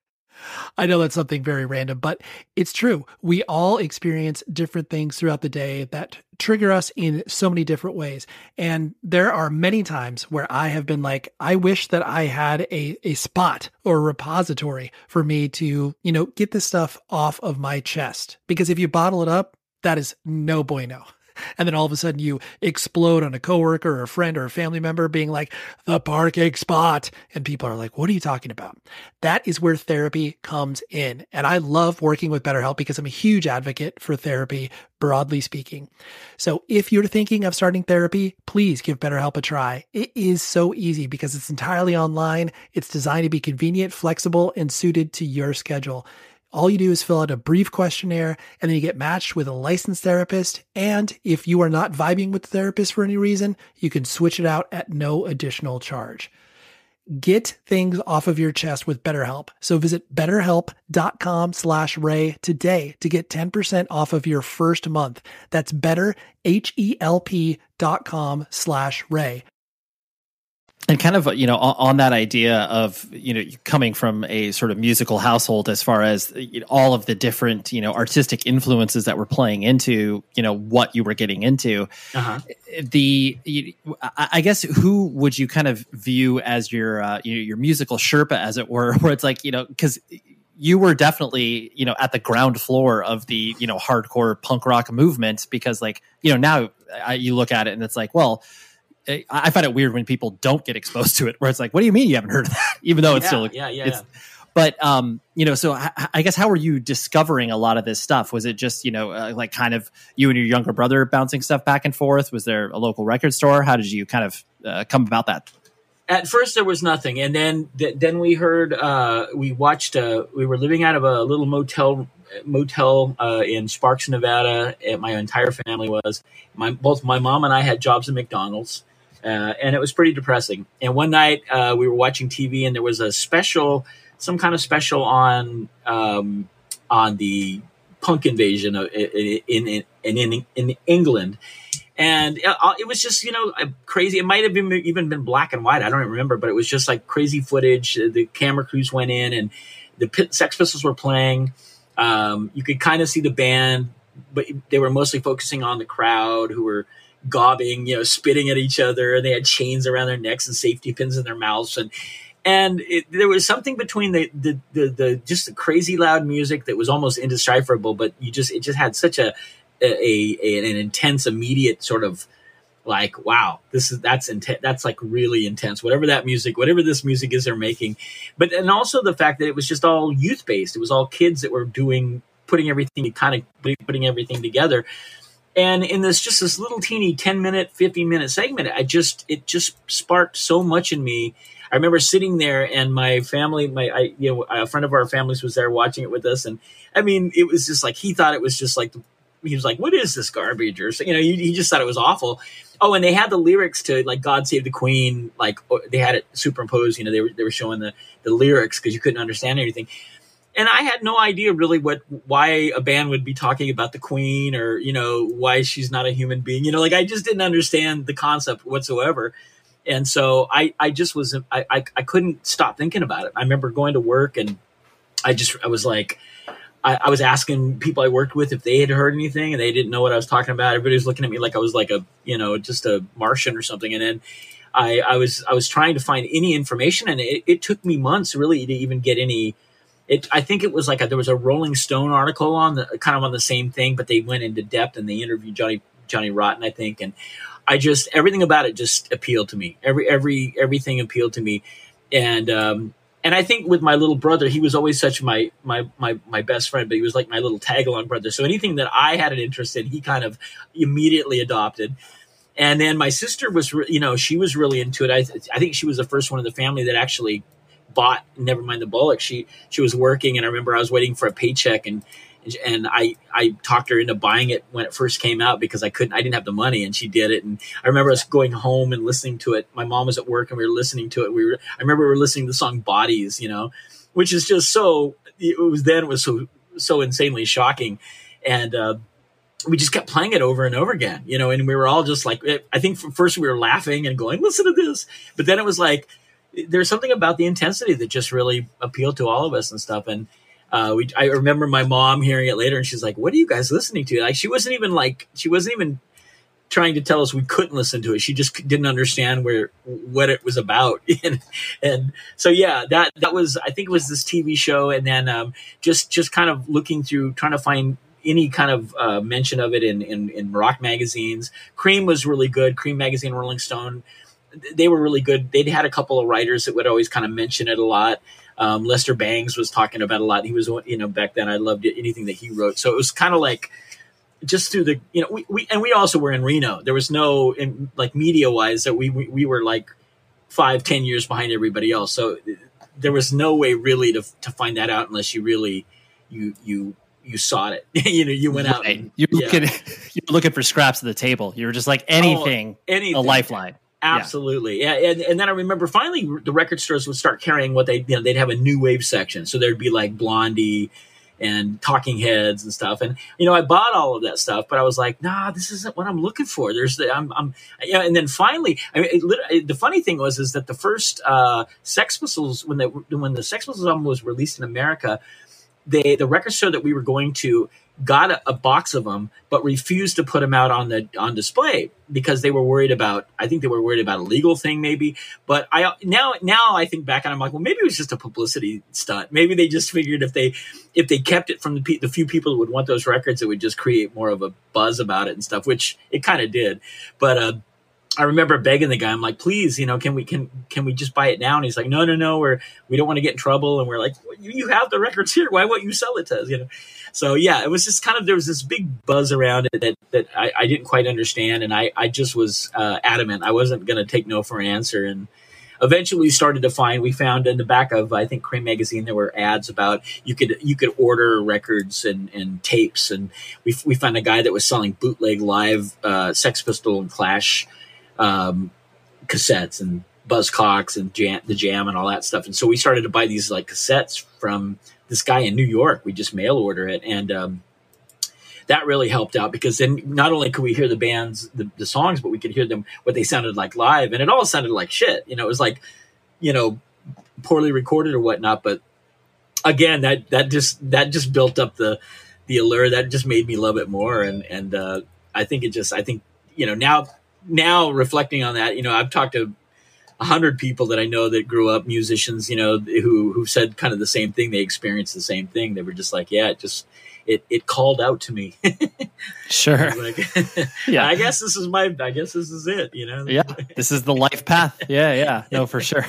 I know that's something very random, but it's true. We all experience different things throughout the day that trigger us in so many different ways. And there are many times where I have been like, I wish that I had a spot or a repository for me to, get this stuff off of my chest. Because if you bottle it up, that is no bueno. And then all of a sudden you explode on a coworker or a friend or a family member being like, the parking spot. And people are like, what are you talking about? That is where therapy comes in. And I love working with BetterHelp because I'm a huge advocate for therapy, broadly speaking. So if you're thinking of starting therapy, please give BetterHelp a try. It is so easy because it's entirely online. It's designed to be convenient, flexible, and suited to your schedule. All you do is fill out a brief questionnaire, and then you get matched with a licensed therapist. And if you are not vibing with the therapist for any reason, you can switch it out at no additional charge. Get things off of your chest with BetterHelp. So visit betterhelp.com/Ray today to get 10% off of your first month. That's betterhelp.com/Ray. And kind of, on that idea of, coming from a sort of musical household, as far as all of the different, artistic influences that were playing into, what you were getting into, I guess, who would you kind of view as your musical Sherpa, as it were, where it's like, because you were definitely, at the ground floor of the, hardcore punk rock movement, because now you look at it and it's like, well, I find it weird when people don't get exposed to it, where it's like, what do you mean you haven't heard of that? Even though it's still, But, so I guess, how were you discovering a lot of this stuff? Was it just, kind of you and your younger brother bouncing stuff back and forth? Was there a local record store? How did you kind of come about that? At first there was nothing. And then we heard, we watched, we were living out of a little motel in Sparks, Nevada. My entire family was. Both my mom and I had jobs at McDonald's. And it was pretty depressing. And one night we were watching TV, and there was some kind of special on the punk invasion in England. And it was just, crazy. It might have even been black and white. I don't even remember, but it was just like crazy footage. The camera crews went in, and the Sex Pistols were playing. You could kind of see the band, but they were mostly focusing on the crowd, who were gobbing, spitting at each other, and they had chains around their necks and safety pins in their mouths, and there was something between the just the crazy loud music that was almost indecipherable, but it just had such an intense, immediate sort of like, wow, that's intense. That's like really intense. Whatever this music is they're making, and also the fact that it was just all youth based. It was all kids that were putting everything together. And in this little teeny 10-minute, 15-minute segment, it just sparked so much in me. I remember sitting there, and my family, a friend of our families was there watching it with us. And I mean, it was just like, he thought it was just like, he was like, what is this garbage? Or, he just thought it was awful. Oh, and they had the lyrics to like God Save the Queen. Like they had it superimposed, they were showing the lyrics because you couldn't understand anything. And I had no idea really why a band would be talking about the Queen, or, why she's not a human being. I just didn't understand the concept whatsoever. And so I couldn't stop thinking about it. I remember going to work, and I was like, I was asking people I worked with if they had heard anything, and they didn't know what I was talking about. Everybody was looking at me like I was like just a Martian or something. And then I was trying to find any information, and it took me months really to even get any. I think it was like there was a Rolling Stone article on the same thing, but they went into depth, and they interviewed Johnny Rotten, I think. And everything about it just appealed to me. Everything appealed to me. And I think with my little brother, he was always such my best friend, but he was like my little tag-along brother. So anything that I had an interest in, he kind of immediately adopted. And then my sister was, she was really into it. I think she was the first one in the family that actually bought Never Mind the Bollocks. She was working, and I remember I was waiting for a paycheck, and I talked her into buying it when it first came out because I didn't have the money, and she did it. And I remember us going home and listening to it. My mom was at work, and we were listening to it. I remember we were listening to the song Bodies, which is just so insanely shocking. And we just kept playing it over and over again, and we were all just like, I think first we were laughing and going, listen to this. But then it was like, there's something about the intensity that just really appealed to all of us and stuff. And I remember my mom hearing it later, and she's like, what are you guys listening to? Like, she wasn't even trying to tell us we couldn't listen to it. She just didn't understand what it was about. and so, yeah, that was, I think it was this TV show. And then just kind of looking through, trying to find any kind of mention of it in rock magazines. Cream was really good. Cream magazine, Rolling Stone, they were really good. They'd had a couple of writers that would always kind of mention it a lot. Lester Bangs was talking about it a lot. He was, back then I loved anything that he wrote. So it was kind of like just through the, we also were in Reno. There was no, media wise, that we were like 5-10 years behind everybody else. So there was no way really to find that out unless you really, you sought it. You went out. And, you're looking for scraps at the table. You were just like anything. A lifeline. Absolutely. Yeah. And then I remember finally the record stores would start carrying what they'd have a new wave section. So there'd be like Blondie and Talking Heads and stuff. And, I bought all of that stuff, but I was like, nah, this isn't what I'm looking for. And then finally, the funny thing is that the first Sex Pistols, when the Sex Pistols album was released in America, the record store that we were going to got a box of them, but refused to put them out on display because they were worried about. I think they were worried about a legal thing, maybe. But now I think back and I'm like, well, maybe it was just a publicity stunt. Maybe they just figured if they kept it from the few people who would want those records, it would just create more of a buzz about it and stuff, which it kind of did. But I remember begging the guy, I'm like, please, can we just buy it now? And he's like, no, we don't want to get in trouble. And we're like, well, you have the records here. Why won't you sell it to us? So yeah, it was just there was this big buzz around it that I didn't quite understand. And I just was adamant. I wasn't going to take no for an answer. And eventually we found in the back of, I think, Cream magazine, there were ads about you could order records and tapes. And we found a guy that was selling bootleg live Sex Pistol and Clash cassettes and Buzzcocks and the Jam and all that stuff. And so we started to buy these like cassettes from this guy in New York. We just mail order it. And that really helped out because then not only could we hear the band's, the songs, but we could hear them, what they sounded like live. And it all sounded like shit. It was like, poorly recorded or whatnot. But again, that just built up the allure. That just made me love it more. And I think now reflecting on that, I've talked to 100 people that I know that grew up musicians, who said kind of the same thing. They experienced the same thing. They were just like, yeah, it called out to me. Sure. Like, yeah, I guess this is it, Yeah. This is the life path. Yeah. No, for sure.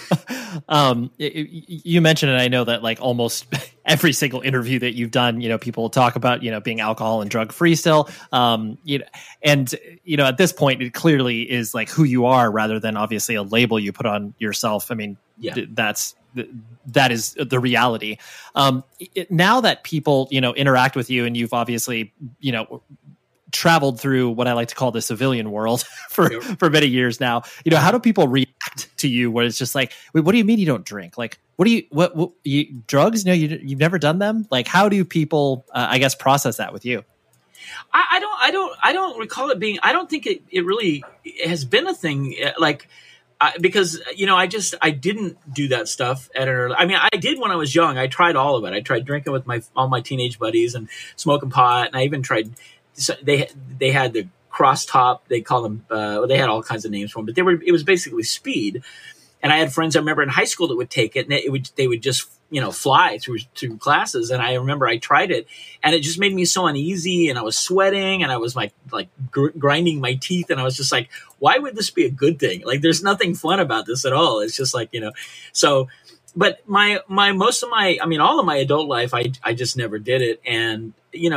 You mentioned it. I know that like almost every single interview that you've done, people talk about, being alcohol and drug free still. And at this point, it clearly is like who you are rather than obviously a label you put on yourself. I mean, yeah. That is the reality. Now that people, interact with you and you've obviously, traveled through what I like to call the civilian world for many years now, how do people react to you where it's just like, wait, what do you mean you don't drink? Like, what drugs? No, you've never done them. Like, how do people, I guess, process that with you? I don't recall it being, I don't think it really has been a thing. Like, because, I didn't do that stuff at an early, I did when I was young. I tried all of it. I tried drinking with all my teenage buddies and smoking pot. And I even tried, they had the cross top, they call them, they had all kinds of names for them, but it was basically speed. And I had friends I remember in high school that would take it, and they would just, fly through classes. And I remember I tried it, and it just made me so uneasy, and I was sweating, and I was like grinding my teeth, and I was just like, why would this be a good thing? Like, there's nothing fun about this at all. It's just like, so. But all of my adult life, I just never did it. And,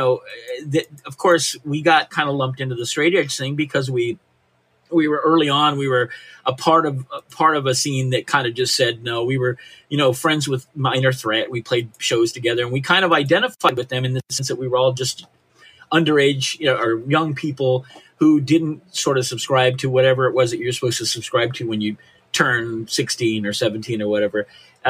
of course, we got kind of lumped into the straight edge thing because we were early on, we were a part of a scene that kind of just said no. We were, friends with Minor Threat. We played shows together, and we kind of identified with them in the sense that we were all just underage, or young people who didn't sort of subscribe to whatever it was that you're supposed to subscribe to when you turn 16 or 17 or whatever.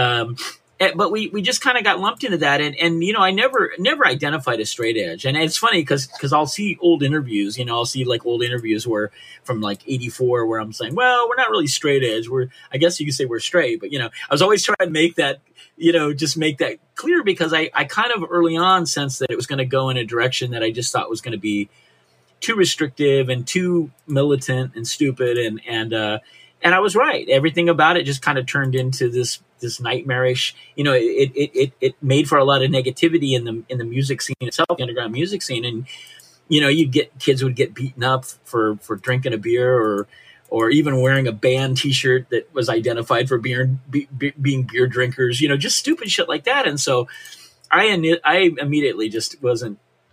But we just kind of got lumped into that. And I never identified as straight edge. And it's funny because I'll see old interviews, I'll see like old interviews where from like 84 where I'm saying, well, we're not really straight edge. I guess you could say we're straight, but I was always trying to make that, just make that clear because I kind of early on sensed that it was going to go in a direction that I just thought was going to be too restrictive and too militant and stupid. And I was right. Everything about it just kind of turned into this nightmarish, it made for a lot of negativity in the music scene itself, the underground music scene. And, kids would get beaten up for drinking a beer or even wearing a band t-shirt that was identified for being beer drinkers, just stupid shit like that. And so I immediately just wasn't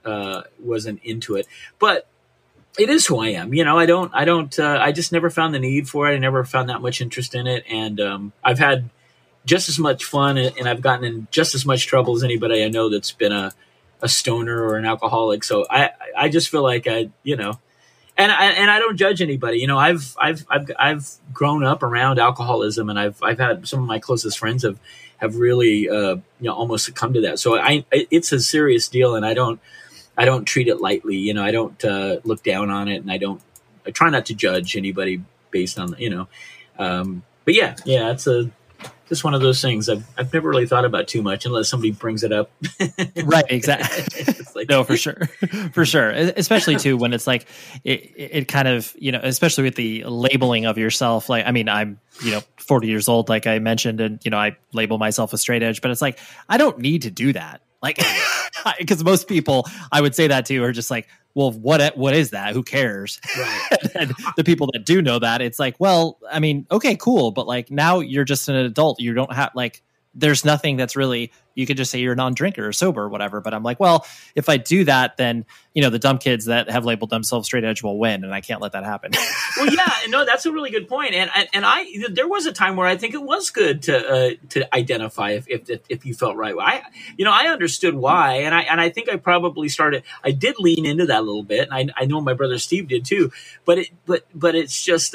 into it, but it is who I am. I just never found the need for it. I never found that much interest in it. And I've had just as much fun, and I've gotten in just as much trouble as anybody I know that's been a stoner or an alcoholic. So I just feel like and I don't judge anybody. You know, I've grown up around alcoholism, and I've had some of my closest friends have really almost succumbed to that. So it's a serious deal, and I don't treat it lightly. You know, I don't look down on it, and I try not to judge anybody based on but yeah, it's just one of those things I've never really thought about too much unless somebody brings it up. Right, exactly. No, for sure. Especially too when it's like it kind of, especially with the labeling of yourself. Like, I mean, I'm 40 years old, like I mentioned, and I label myself a straight edge, but it's like I don't need to do that. Like, because most people I would say that to are just like, well, what is that? Who cares? Right. And the people that do know that, it's like, well, I mean, okay, cool. But like now you're just an adult. You don't have there's nothing that's really, you could just say you're a non-drinker or sober or whatever. But I'm like, well, if I do that, then, the dumb kids that have labeled themselves straight edge will win. And I can't let that happen. Well, yeah, no, that's a really good point. And there was a time where I think it was good to identify if you felt right. I understood why. And I think I probably I did lean into that a little bit. And I know my brother Steve did too, but it's just,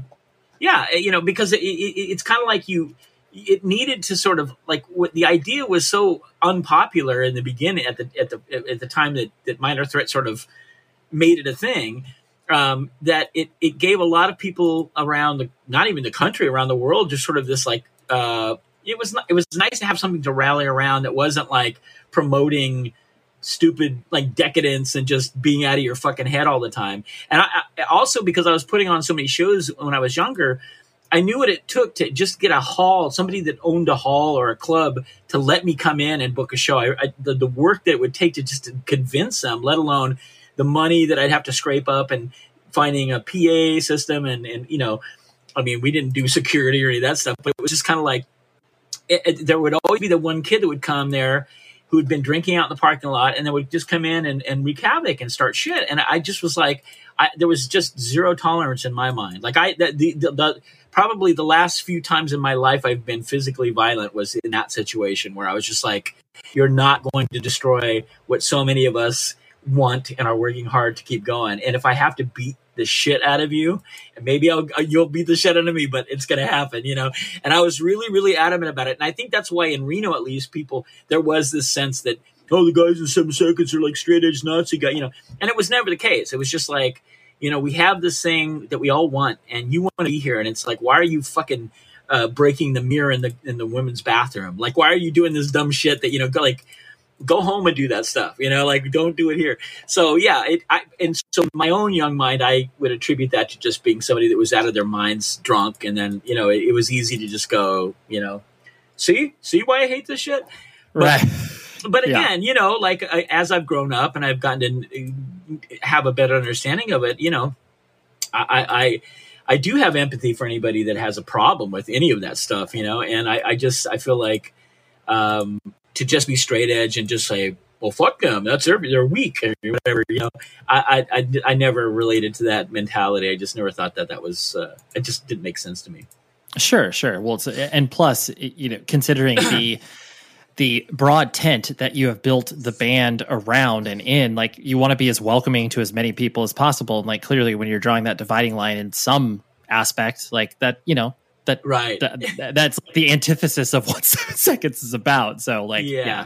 because it's kind of like it needed to sort of like the idea was so unpopular in the beginning at the time that Minor Threat sort of made it a thing, that it gave a lot of people around not even the country, around the world, just sort of this like, it was nice to have something to rally around that wasn't like promoting stupid like decadence and just being out of your fucking head all the time. And I also, because I was putting on so many shows when I was younger, I knew what it took to just get a hall, somebody that owned a hall or a club to let me come in and book a show. The work that it would take to just to convince them, let alone the money that I'd have to scrape up and finding a PA system. And I mean, we didn't do security or any of that stuff, but it was just kind of like, there would always be the one kid that would come there who had been drinking out in the parking lot and then would just come in and wreak havoc and start shit. And I just was like, there was just zero tolerance in my mind. Like probably the last few times in my life I've been physically violent was in that situation where I was just like, you're not going to destroy what so many of us want and are working hard to keep going. And if I have to beat the shit out of you, and maybe you'll beat the shit out of me, but it's going to happen, And I was really, really adamant about it. And I think that's why in Reno, at least, there was this sense that, oh, the guys in 7 Seconds are like straight edge Nazi guy, And it was never the case. It was just like, we have this thing that we all want, and you want to be here, and it's like, why are you fucking breaking the mirror in the women's bathroom? Like, why are you doing this dumb shit that go home and do that stuff? Like, don't do it here. So yeah, and so in my own young mind, I would attribute that to just being somebody that was out of their minds, drunk, and then it was easy to just go, see why I hate this shit, right? But again, as I've grown up and I've gotten to have a better understanding of it, I do have empathy for anybody that has a problem with any of that stuff, and I feel like to just be straight edge and just say, well, fuck them, they're weak or whatever, I never related to that mentality. I just never thought that was it just didn't make sense to me. Sure. Well, and plus, considering the broad tent that you have built the band around and in, like, you want to be as welcoming to as many people as possible. And like, clearly when you're drawing that dividing line in some aspect like that, right. That's the antithesis of what 7 Seconds is about. So like, yeah.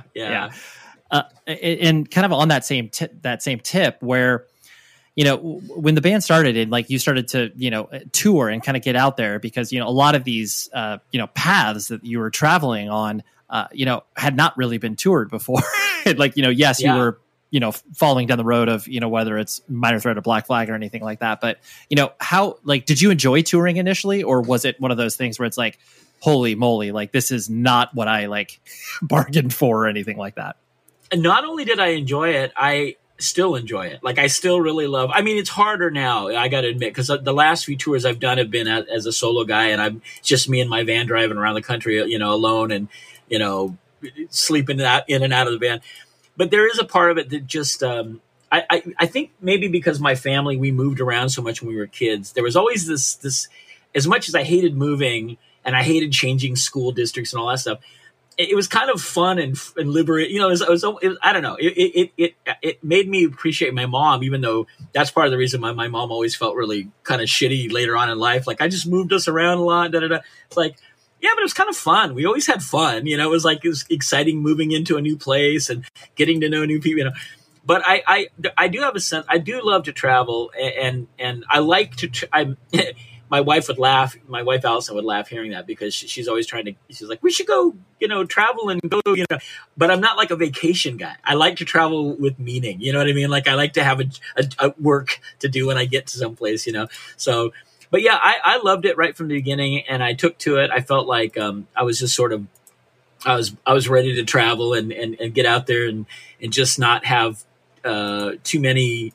And kind of on that same tip where, when the band started and like you started to, tour and kind of get out there because, a lot of these, paths that you were traveling on, had not really been toured before. Like, yes, you were, falling down the road of, whether it's Minor Threat or Black Flag or anything like that. But, how, like, did you enjoy touring initially, or was it one of those things where it's like, holy moly, like, this is not what I like bargained for or anything like that? And not only did I enjoy it, I still enjoy it. Like, I still really love, I mean, it's harder now, I got to admit, because the last few tours I've done have been as a solo guy, and I'm just me and my van driving around the country, alone, and, sleeping in and out of the van. But there is a part of it that just, I think maybe because my family, we moved around so much when we were kids, there was always this, as much as I hated moving, and I hated changing school districts and all that stuff. It was kind of fun and liberating. You know, it was I don't know. It made me appreciate my mom, even though that's part of the reason my mom always felt really kind of shitty later on in life. Like, I just moved us around a lot. It's like, yeah, but it was kind of fun. We always had fun. You know, it was exciting moving into a new place and getting to know new people. You know, but I do have a sense. I do love to travel, and I like to. My wife would laugh. My wife Allison would laugh hearing that, because she's always trying to. She's like, we should go, you know, travel and go, you know. But I'm not like a vacation guy. I like to travel with meaning. You know what I mean? Like, I like to have a work to do when I get to someplace. You know, so. But yeah, I loved it right from the beginning, and I took to it. I felt like I was just sort of, I was ready to travel and get out there and just not have too many.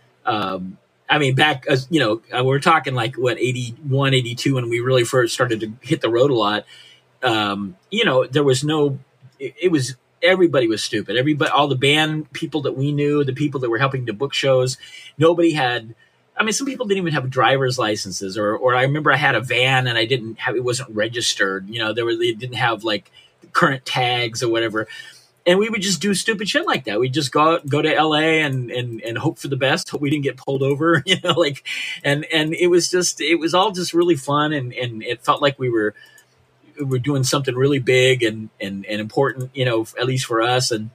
I mean, back, you know, we're talking like what, 81, 82, when we really first started to hit the road a lot. You know, there was no, it was, everybody was stupid. Everybody, all the band people that we knew, the people that were helping to book shows, nobody had, I mean, some people didn't even have driver's licenses, or I remember I had a van and it wasn't registered. You know, they didn't have like current tags or whatever. And we would just do stupid shit like that. We'd just go to LA and hope for the best, hope we didn't get pulled over, you know, like, and it was all just really fun. And it felt like we were doing something really big and important, you know, at least for us. And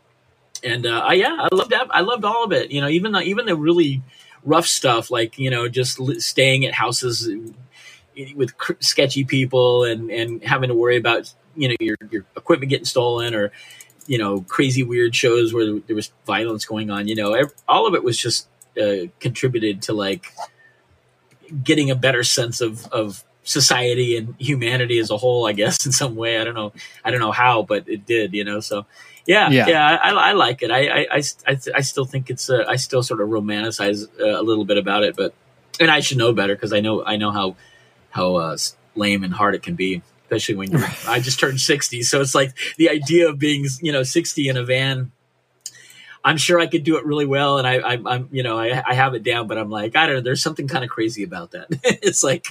I loved that. I loved all of it. You know, even the really rough stuff, like, you know, just staying at houses with sketchy people and having to worry about, you know, your equipment getting stolen, or, you know, crazy weird shows where there was violence going on. You know, all of it was just contributed to like getting a better sense of society and humanity as a whole, I guess, in some way. I don't know how, but it did, you know. So yeah. I like it. I still think it's I still sort of romanticize a little bit about it, and I should know better, because I know how lame and hard it can be, especially when I just turned 60. So it's like the idea of being, you know, 60 in a van. I'm sure I could do it really well, and I'm you know, I have it down, but I'm like, I don't know. There's something kind of crazy about that. It's like,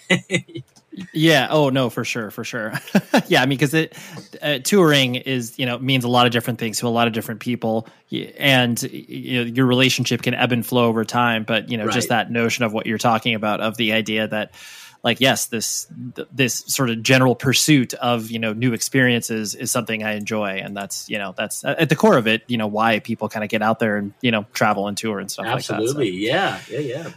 yeah. Oh no, for sure. Yeah. I mean, because touring is, you know, means a lot of different things to a lot of different people, and you know, your relationship can ebb and flow over time. But you know, just that notion of what you're talking about, of the idea that, like, yes, this sort of general pursuit of, you know, new experiences is something I enjoy. And that's, you know, that's at the core of it, you know, why people kind of get out there and, you know, travel and tour and stuff like that. Absolutely. So, yeah.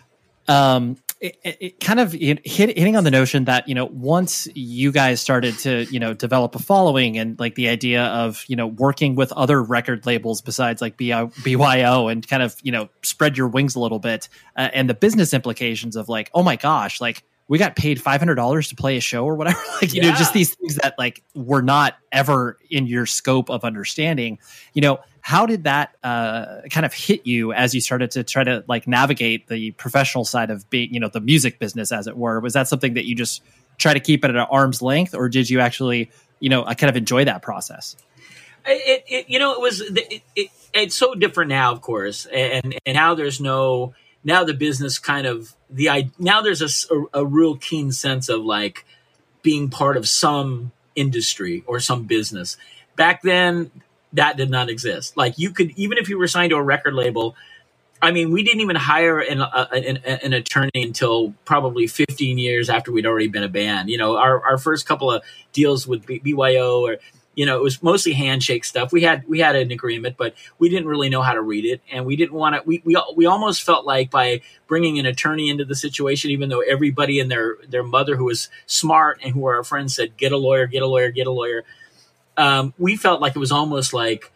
It kind of hitting on the notion that, you know, once you guys started to, you know, develop a following, and like the idea of, you know, working with other record labels besides like BYO, and kind of, you know, spread your wings a little bit, and the business implications of like, oh my gosh, like, we got paid $500 to play a show or whatever. Like, you know, just these things that like were not ever in your scope of understanding. You know, how did that kind of hit you as you started to try to like navigate the professional side of being, you know, the music business, as it were? Was that something that you just try to keep it at an arm's length, or did you actually, you know, kind of enjoy that process? You know, it's so different now, of course, and now there's no. Now the business kind of now there's a real keen sense of like being part of some industry or some business. Back then, that did not exist. Like, you could, even if you were signed to a record label, I mean, we didn't even hire an attorney until probably 15 years after we'd already been a band. You know, our first couple of deals with BYO, or, you know, it was mostly handshake stuff. We had an agreement, but we didn't really know how to read it, and we didn't want to. We almost felt like by bringing an attorney into the situation, even though everybody and their mother, who was smart and who were our friends, said, "Get a lawyer, get a lawyer, get a lawyer." We felt like it was almost like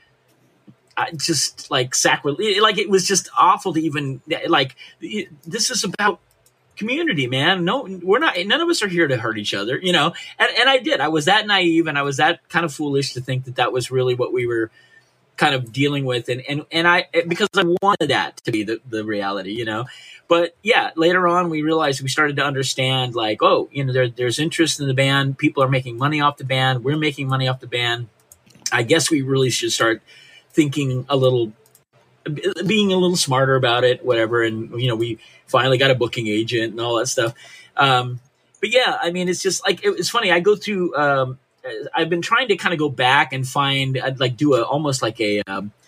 just like sacrilege. Like, it was just awful to even like. This is about community, man. No, we're not. None of us are here to hurt each other, you know. And I did. I was that naive, and I was that kind of foolish to think that was really what we were kind of dealing with, and I, because I wanted that to be the reality, you know. But yeah, later on we realized, we started to understand, like, oh, you know, there's interest in the band. People are making money off the band. We're making money off the band. I guess we really should start thinking being a little smarter about it, whatever. And, you know, we finally got a booking agent and all that stuff. yeah, I mean, it's just like, it's funny. I go through, I've been trying to kind of go back and find, I'd like do almost like a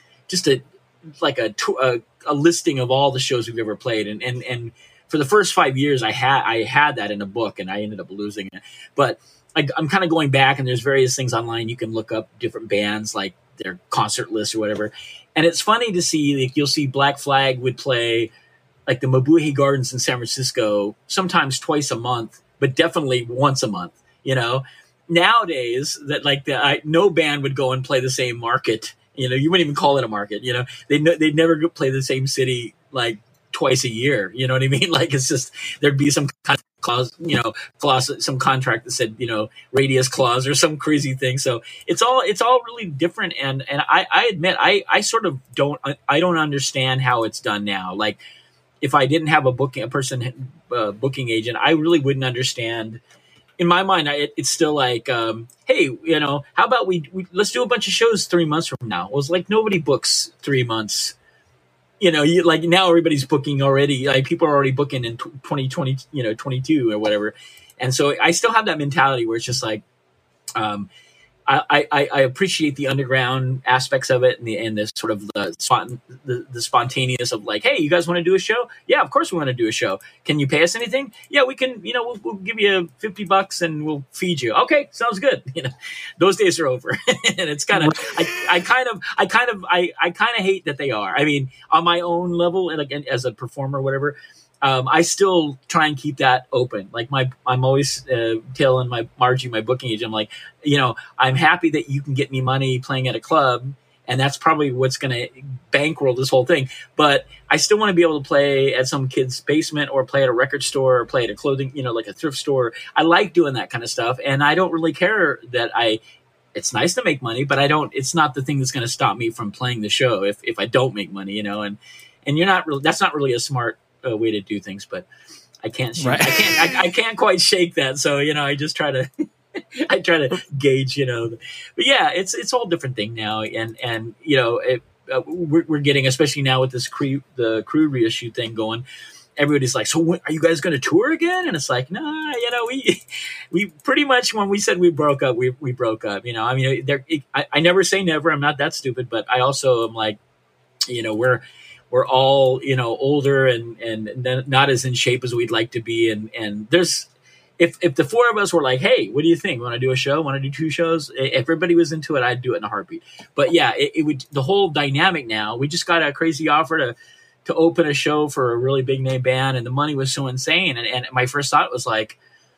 listing of all the shows we've ever played. And for the first 5 years I had that in a book, and I ended up losing it. But I'm kind of going back, and there's various things online. You can look up different bands, like their concert list or whatever. And it's funny to see, like, you'll see Black Flag would play like the Mabuhay Gardens in San Francisco, sometimes twice a month, but definitely once a month, you know. Nowadays, that like no band would go and play the same market. You know, you wouldn't even call it a market. You know, they'd never go play the same city like twice a year. You know what I mean? Like, it's just, there'd be some kind of clause, some contract that said, you know, radius clause or some crazy thing. So it's all really different. And I admit, I sort of don't understand how it's done now. Like, if I didn't have a booking agent, I really wouldn't understand. In my mind, it's still like, hey, you know, how about we let's do a bunch of shows 3 months from now? Well, it's like nobody books 3 months. You know, like now everybody's booking already. Like, people are already booking in 2020, 22 or whatever. And so I still have that mentality where it's just like, I appreciate the underground aspects of it, and the sort of the spontaneous of like, hey, you guys want to do a show? Yeah, of course we want to do a show. Can you pay us anything? Yeah, we can. You know, we'll give you $50 and we'll feed you. Okay, sounds good. You know, those days are over, and it's kind of I kind of hate that they are. I mean, on my own level, and again as a performer, or whatever. I still try and keep that open. Like, I'm always telling Margie, my booking agent, I'm like, you know, I'm happy that you can get me money playing at a club, and that's probably what's going to bankroll this whole thing. But I still want to be able to play at some kid's basement, or play at a record store, or play at a clothing, you know, like a thrift store. I like doing that kind of stuff, and I don't really care that it's nice to make money, but it's not the thing that's going to stop me from playing the show if I don't make money, you know, and that's not really a smart way to do things, but I can't quite shake that. So, you know, I just try to gauge, you know, but yeah, it's all different thing now. And, you know, we're getting, especially now with this the crew reissue thing going, everybody's like, so are you guys going to tour again? And it's like, nah, you know, we pretty much, when we said we broke up, we broke up, you know. I mean, I never say never. I'm not that stupid, but I also am like, you know, we're all, you know, older and not as in shape as we'd like to be. And there's, if the four of us were like, hey, what do you think? Want to do a show? Want to do 2 shows? If everybody was into it, I'd do it in a heartbeat. But yeah, it would, the whole dynamic now, we just got a crazy offer to open a show for a really big name band, and the money was so insane. And my first thought was like,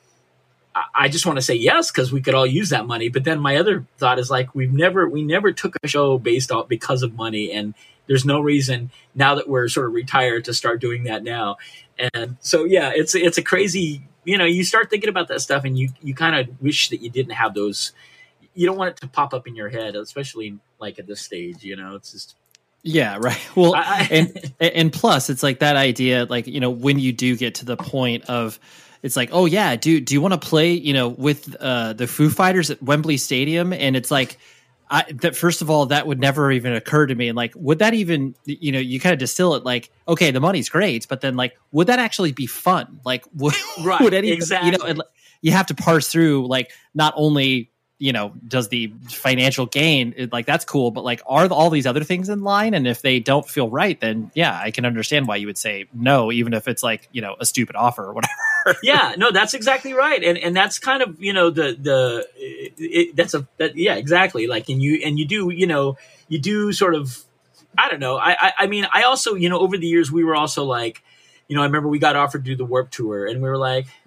I just want to say yes, because we could all use that money. But then my other thought is like, we never took a show because of money, and there's no reason now that we're sort of retired to start doing that now. And so, yeah, it's a crazy, you know, you start thinking about that stuff, and you kind of wish that you didn't have those. You don't want it to pop up in your head, especially like at this stage, you know, it's just. Yeah, right. Well, and plus it's like that idea, like, you know, when you do get to the point of, it's like, oh yeah, do you want to play, you know, with the Foo Fighters at Wembley Stadium? And it's like, that first of all, that would never even occur to me. And like, would that even, you know, you kind of distill it like, okay, the money's great, but then like, would that actually be fun? Like, would any, exactly. You know, and you have to parse through, like, not only, you know, does the financial gain, like, that's cool, but like, are all these other things in line? And if they don't feel right, then yeah, I can understand why you would say no, even if it's like, you know, a stupid offer or whatever. Yeah, no, that's exactly right. And that's kind of, you know, yeah, exactly. Like, and you do, you know, you do sort of, I don't know. I mean, I also, you know, over the years, we were also like, you know, I remember we got offered to do the Warped Tour, and we were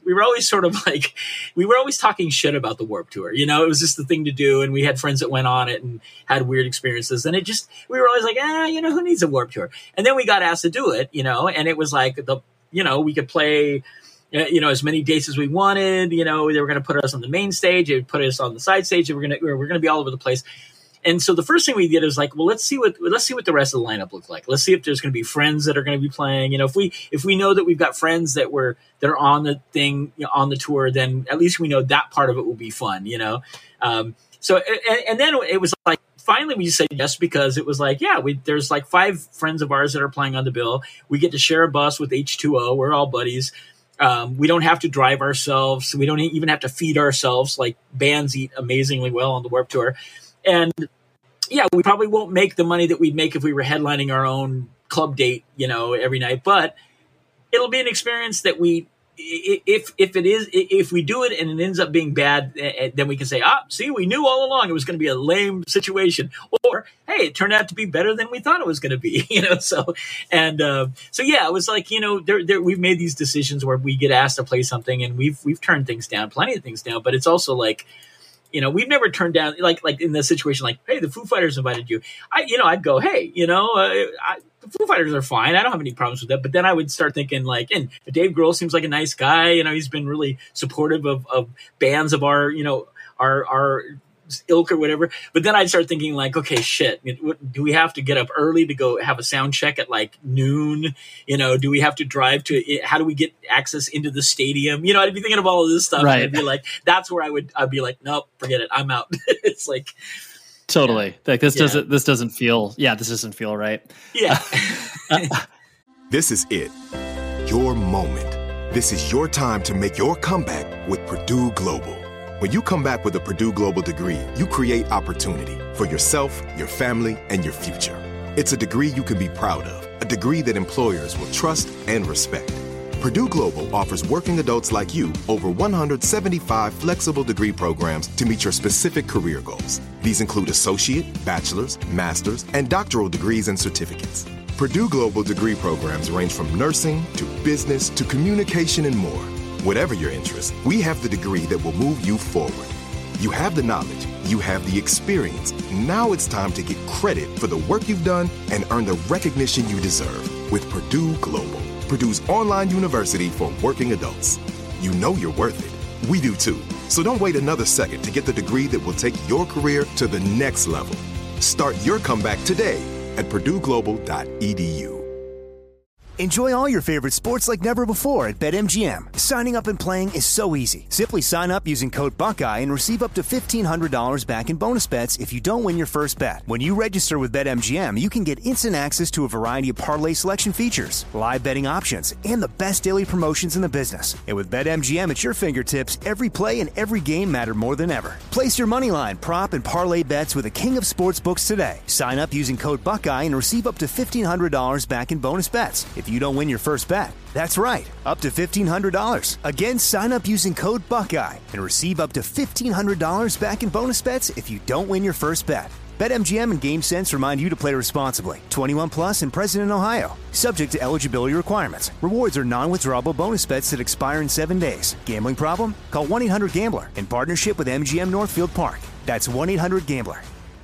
always talking shit about the Warped Tour. You know, it was just the thing to do. And we had friends that went on it and had weird experiences. And we were always like, you know, who needs a Warped Tour? And then we got asked to do it, you know, and it was like you know, we could play, you know, as many dates as we wanted. You know, they were going to put us on the main stage. They would put us on the side stage. We're going to be all over the place. And so the first thing we did is like, well, let's see what the rest of the lineup looks like. Let's see if there's going to be friends that are going to be playing. You know, if we know that we've got friends that are on the thing, you know, on the tour, then at least we know that part of it will be fun. You know, so and then it was like, finally we said yes, because it was like, yeah, there's like 5 friends of ours that are playing on the bill. We get to share a bus with H2O. We're all buddies. We don't have to drive ourselves. We don't even have to feed ourselves like bands eat amazingly well on the Warped Tour. And yeah, we probably won't make the money that we'd make if we were headlining our own club date, every night. But it'll be an experience that if we do it and it ends up being bad, then we can say, see, we knew all along it was going to be a lame situation, or hey, it turned out to be better than we thought it was going to be, So yeah, it was like, we've made these decisions where we get asked to play something, and we've turned things down, plenty of things down, but it's also like, we've never turned down, like in the situation, like, hey, the Foo Fighters invited you. I'd go, hey, the Foo Fighters are fine. I don't have any problems with that. But then I would start thinking, like, and Dave Grohl seems like a nice guy. He's been really supportive of bands of our ilk or whatever. But then I'd start thinking, like, okay, shit, do we have to get up early to go have a sound check at like noon? Do we have to drive how do we get access into the stadium? I'd be thinking of all of this stuff. Right. And I'd be like, that's where I'd be like, nope, forget it. I'm out. It's like, totally. Like this doesn't feel right. Yeah. This is it. Your moment. This is your time to make your comeback with Purdue Global. When you come back with a Purdue Global degree, you create opportunity for yourself, your family, and your future. It's a degree you can be proud of, a degree that employers will trust and respect. Purdue Global offers working adults like you over 175 flexible degree programs to meet your specific career goals. These include associate, bachelor's, master's, and doctoral degrees and certificates. Purdue Global degree programs range from nursing to business to communication and more. Whatever your interest, we have the degree that will move you forward. You have the knowledge, you have the experience. Now it's time to get credit for the work you've done and earn the recognition you deserve with Purdue Global, Purdue's online university for working adults. You know you're worth it. We do too. So don't wait another second to get the degree that will take your career to the next level. Start your comeback today at purdueglobal.edu. Enjoy all your favorite sports like never before at BetMGM. Signing up and playing is so easy. Simply sign up using code Buckeye and receive up to $1,500 back in bonus bets if you don't win your first bet. When you register with BetMGM, you can get instant access to a variety of parlay selection features, live betting options, and the best daily promotions in the business. And with BetMGM at your fingertips, every play and every game matter more than ever. Place your moneyline, prop, and parlay bets with the king of sportsbooks today. Sign up using code Buckeye and receive up to $1,500 back in bonus bets if you don't win your first bet. That's right, up to $1,500. Again, sign up using code Buckeye and receive up to $1,500 back in bonus bets if you don't win your first bet. BetMGM and GameSense remind you to play responsibly. 21 plus and present in Ohio. Subject to eligibility requirements. Rewards are non-withdrawable bonus bets that expire in 7 days. Gambling problem? Call 1-800-GAMBLER in partnership with MGM Northfield Park. That's 1-800-GAMBLER.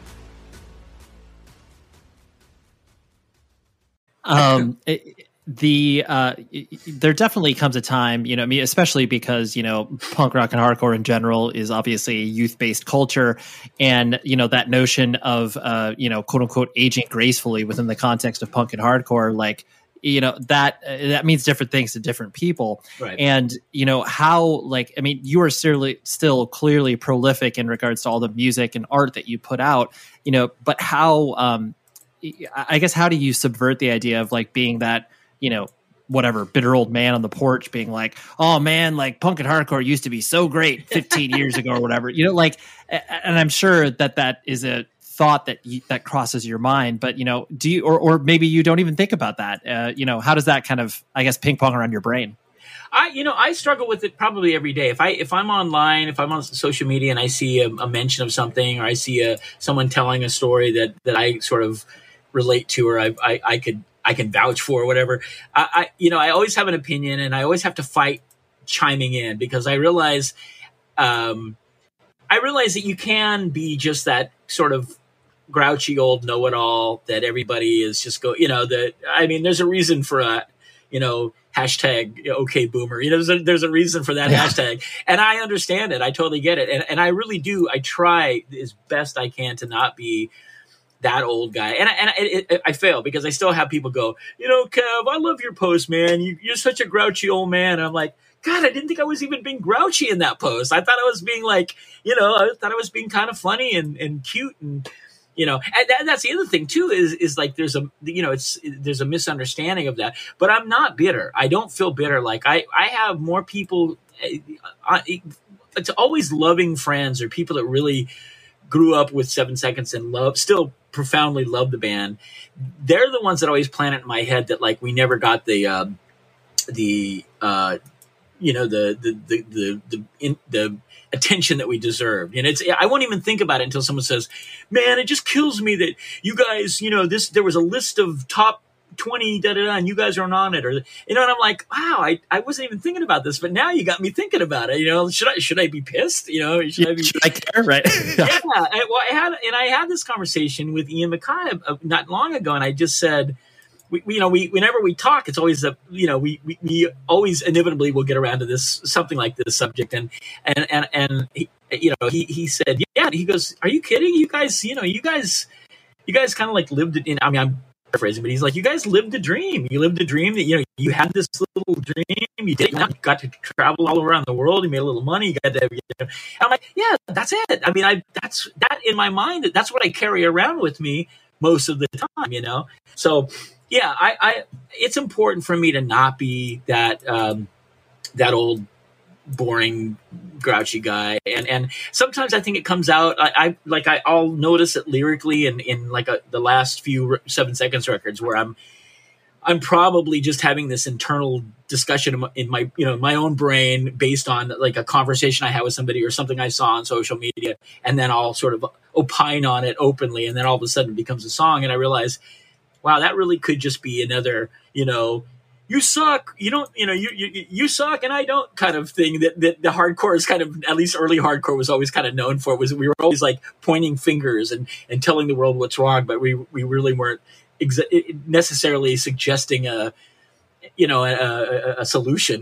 There definitely comes a time, especially because, punk rock and hardcore in general is obviously a youth-based culture. And, that notion of, quote unquote, aging gracefully within the context of punk and hardcore, like, that means different things to different people. Right. And, you are still clearly prolific in regards to all the music and art that you put out, but how, I guess, how do you subvert the idea of like being that, whatever, bitter old man on the porch being like, oh man, like punk and hardcore used to be so great 15 years ago or whatever, and I'm sure that is a thought that crosses your mind, but, do you, or maybe you don't even think about that. How does that kind of, I guess, ping pong around your brain? I struggle with it probably every day. If I'm online, if I'm on social media and I see a mention of something, or I see someone telling a story that I sort of relate to, or I can vouch for, or whatever. I always have an opinion, and I always have to fight chiming in, because I realize that you can be just that sort of grouchy old know-it-all that everybody is just there's a reason for hashtag okay boomer. There's a reason for that hashtag, and I understand it. I totally get it, and I really do. I try as best I can to not be that old guy, and I fail, because I still have people go, Kev, I love your post, man. You're such a grouchy old man. And I'm like, God, I didn't think I was even being grouchy in that post. I thought I was being like, I thought I was being kind of funny and cute, and You know, and that's the other thing too, is like there's a misunderstanding of that, but I'm not bitter. I don't feel bitter. Like I have more people, it's always loving friends or people that really grew up with 7 Seconds and still profoundly love the band. They're the ones that always plant it in my head that like we never got the attention that we deserved. And I won't even think about it until someone says, man, it just kills me that you guys, there was a list of top 20, and you guys aren't on it, or, and I'm like, wow, I wasn't even thinking about this, but now you got me thinking about it. Should I be pissed? Should I care? Right. Yeah. I had this conversation with Ian MacKaye not long ago. And I just said, whenever we talk, it's always we always inevitably will get around to this, something like this subject. And he said, yeah, he goes, are you kidding? You guys kind of like lived it in, I mean, I'm paraphrasing, but he's like, you guys lived the dream. You lived a dream that, you had this little dream, you got to travel all around the world. You made a little money. You got to, I'm like, yeah, that's it. I mean, that's that in my mind. That's what I carry around with me most of the time, So, yeah, it's important for me to not be that old, boring, grouchy guy. And sometimes I think it comes out. I'll notice it lyrically in like the last few 7 Seconds records where I'm probably just having this internal discussion in my my own brain based on like a conversation I had with somebody or something I saw on social media, and then I'll sort of opine on it openly, and then all of a sudden it becomes a song, and I realize, wow, that really could just be another, you suck, you suck and I don't kind of thing that the hardcore is kind of, at least early hardcore was always kind of known for, was we were always like pointing fingers and telling the world what's wrong, but we really weren't necessarily suggesting a solution,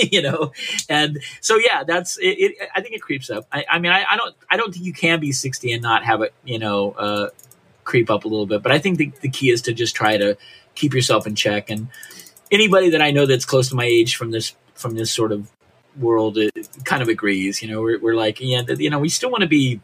and so, yeah, that's it. I think it creeps up. I mean, I don't think you can be 60 and not have it, creep up a little bit, but I think the key is to just try to keep yourself in check. And anybody that I know that's close to my age from this sort of world kind of agrees. We're like, we still want to be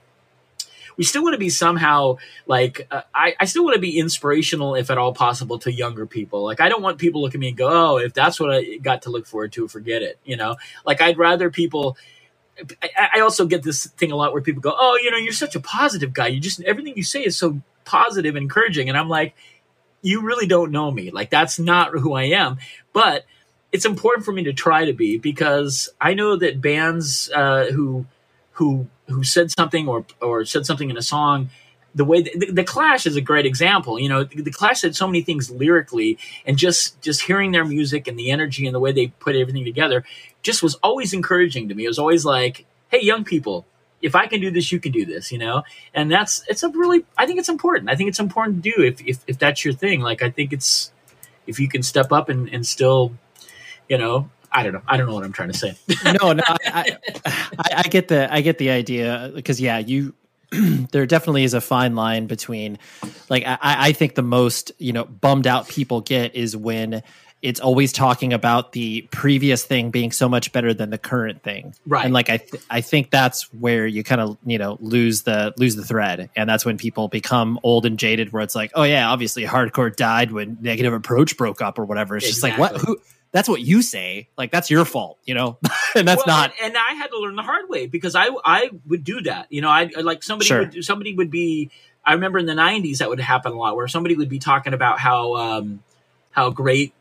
somehow like I still want to be inspirational, if at all possible, to younger people. Like, I don't want people look at me and go, oh, if that's what I got to look forward to, forget it. Like, I'd rather people. I also get this thing a lot where people go, oh, you're such a positive guy. Everything you say is so positive and encouraging. And I'm like, you really don't know me. Like, that's not who I am. But it's important for me to try to be, because I know that bands who said something or said something in a song, the way the Clash is a great example. The Clash said so many things lyrically, and just hearing their music and the energy and the way they put everything together just was always encouraging to me. It was always like, hey, young people, if I can do this, you can do this, and I think it's important. I think it's important to do if that's your thing. Like, I think it's, if you can step up and still, I don't know. I don't know what I'm trying to say. No, I get the idea, because there definitely is a fine line between, like, I think the most, bummed out people get is when it's always talking about the previous thing being so much better than the current thing. Right. And like, I think that's where you kind of, lose the thread. And that's when people become old and jaded, where it's like, oh yeah, obviously hardcore died when Negative Approach broke up or whatever. It's just like, what, who, that's what you say. Like, that's your fault, and that's not. And I had to learn the hard way, because I would do that. I like somebody would be, I remember in the 90s that would happen a lot, where somebody would be talking about how great,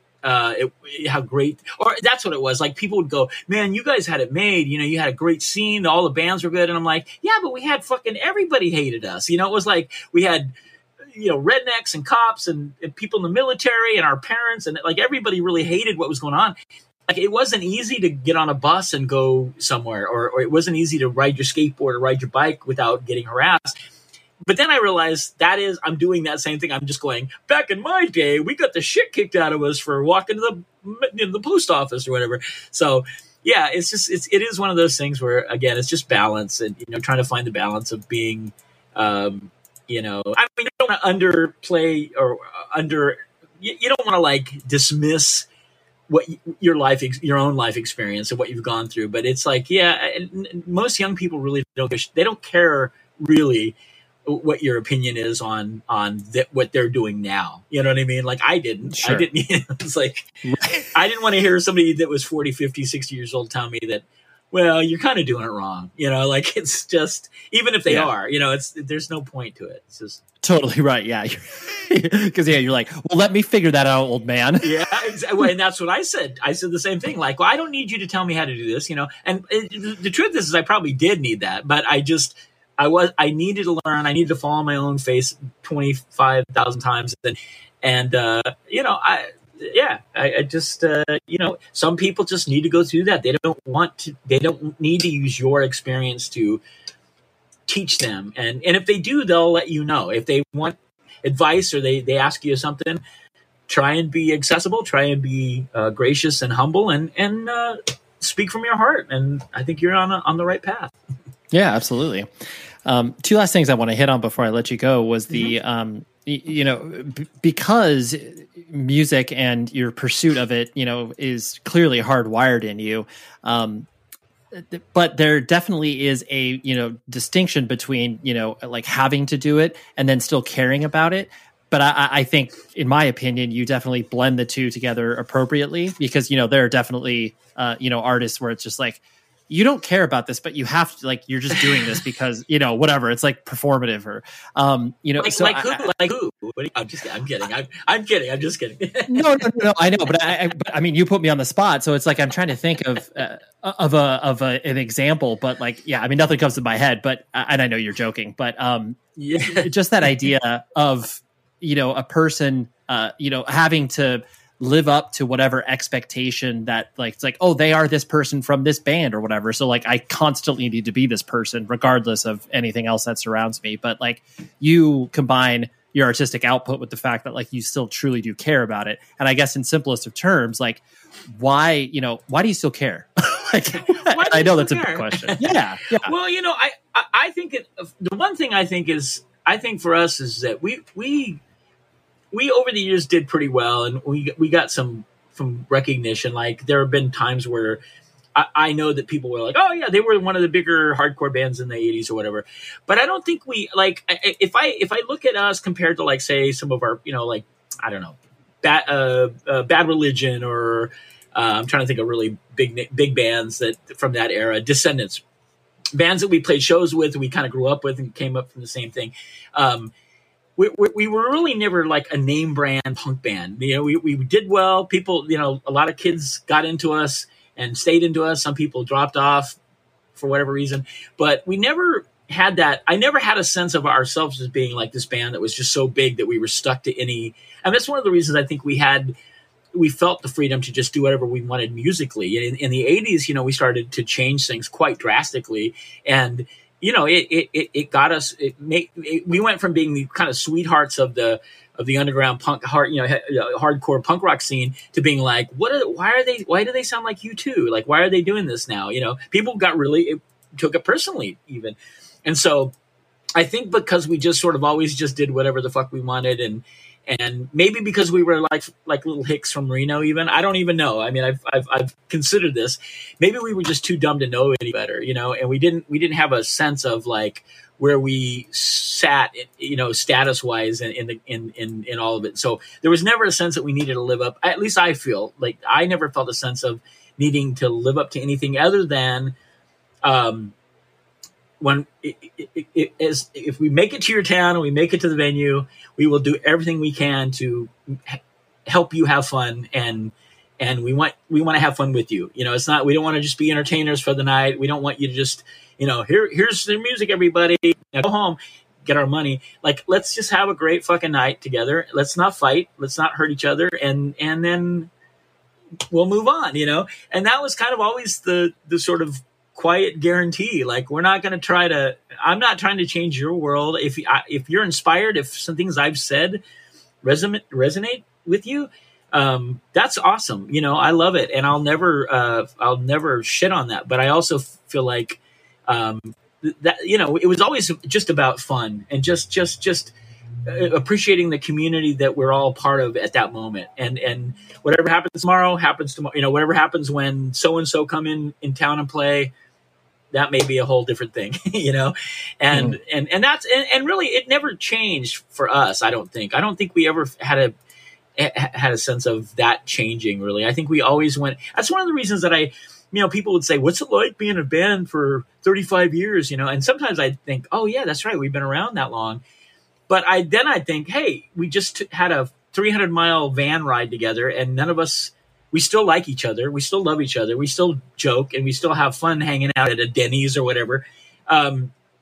or that's what it was. Like, people would go, man, you guys had it made, you had a great scene. All the bands were good. And I'm like, yeah, but we had fucking everybody hated us. It was like, we had, rednecks and cops and people in the military and our parents, and like everybody really hated what was going on. Like, it wasn't easy to get on a bus and go somewhere, or it wasn't easy to ride your skateboard or ride your bike without getting harassed. But then I realized I'm doing that same thing. I'm just going, back in my day, we got the shit kicked out of us for walking to the post office or whatever. So yeah, it is one of those things where, again, it's just balance, and, trying to find the balance of being, I mean, you don't want to underplay or you don't want to like dismiss what your own life experience and what you've gone through. But it's like, yeah, most young people really don't care really what your opinion is on what they're doing now. You know what I mean? Like I didn't. It's like, I didn't want to hear somebody that was 40, 50, 60 years old tell me that, well, you're kind of doing it wrong. You know, like it's just, even if they are, you know, there's no point to it. It's just totally right. Yeah. Because you're like, well, let me figure that out, old man. Yeah, exactly. And that's what I said. I said the same thing. Like, well, I don't need you to tell me how to do this, you know. And the truth is I probably did need that, but I needed to learn. I needed to fall on my own face 25,000 times, and you know, I just you know, some people just need to go through that. They don't need to use your experience to teach them, and if they do, they'll let you know. If they want advice or they ask you something, try and be accessible, try and be gracious and humble, and speak from your heart. And I think you're on the right path. Yeah, absolutely. Two last things I want to hit on before I let you go was the, you know, because music and your pursuit of it, you know, is clearly hardwired in you. But there definitely is a, you know, distinction between, you know, like having to do it and then still caring about it. But I think, in my opinion, you definitely blend the two together appropriately, because, you know, there are definitely, you know, artists where it's just like, you don't care about this, but you have to, like, you're just doing this because, you know, whatever. It's like performative or, you know, like who? I'm just kidding. I'm kidding. I'm just kidding. No. I know, but I mean, you put me on the spot, so it's like I'm trying to think of an example. But like, yeah, I mean, nothing comes to my head. But and I know you're joking, but just that idea of, you know, a person, you know, having to live up to whatever expectation that, like, it's like, oh, they are this person from this band or whatever. So like, I constantly need to be this person regardless of anything else that surrounds me. But like, you combine your artistic output with the fact that like you still truly do care about it. And I guess in simplest of terms, like, why do you still care? Like, I know that's a big question. Yeah. Well, you know, I think the one thing I think for us is that we over the years did pretty well, and we got some recognition. Like, there have been times where I know that people were like, oh yeah, they were one of the bigger hardcore bands in the 80s or whatever. But I don't think we, like, if I look at us compared to, like, say some of our, you know, like, I don't know, Bad Religion, or I'm trying to think of really big bands that from that era, Descendants, bands that we played shows with and we kind of grew up with and came up from the same thing. We were really never like a name brand punk band. You know, we did well. People, you know, a lot of kids got into us and stayed into us. Some people dropped off for whatever reason, but we never had that. I never had a sense of ourselves as being like this band that was just so big that we were stuck to any. And that's one of the reasons I think we felt the freedom to just do whatever we wanted musically. In the 80s, you know, we started to change things quite drastically, and you know, it got us. We went from being the kind of sweethearts of the underground punk, hardcore punk rock scene to being like, why do they sound like U2? Like, why are they doing this now? You know, people took it personally even, and so I think because we just sort of always just did whatever the fuck we wanted, and maybe because we were like little hicks from Reno, even, I don't even know. I mean, I've considered this. Maybe we were just too dumb to know any better, you know, and we didn't have a sense of like where we sat, you know, status wise in all of it. So there was never a sense that we needed to live up. At least I feel like I never felt a sense of needing to live up to anything other than, when if we make it to your town and we make it to the venue, we will do everything we can to help you have fun, and we want to have fun with you. You know, it's not, we don't want to just be entertainers for the night. We don't want you to just, you know, here's the music, everybody, now go home, get our money. Like, let's just have a great fucking night together. Let's not fight. Let's not hurt each other, and then we'll move on. You know, and that was kind of always the sort of quiet guarantee. Like, we're not going to try to, I'm not trying to change your world. If you're inspired, if some things I've said resonate with you, that's awesome. You know, I love it. And I'll never shit on that. But I also feel like, that, you know, it was always just about fun and just appreciating the community that we're all part of at that moment. And whatever happens tomorrow happens tomorrow. You know, whatever happens when so-and-so come in town and play, that may be a whole different thing, you know? And really it never changed for us. I don't think we ever had a sense of that changing really. I think we always went, that's one of the reasons that people would say, what's it like being a band for 35 years, you know? And sometimes I think, oh yeah, that's right. We've been around that long. But I think, hey, we just had a 300-mile van ride together, and none of us, we still like each other. We still love each other. We still joke, and we still have fun hanging out at a Denny's or whatever. I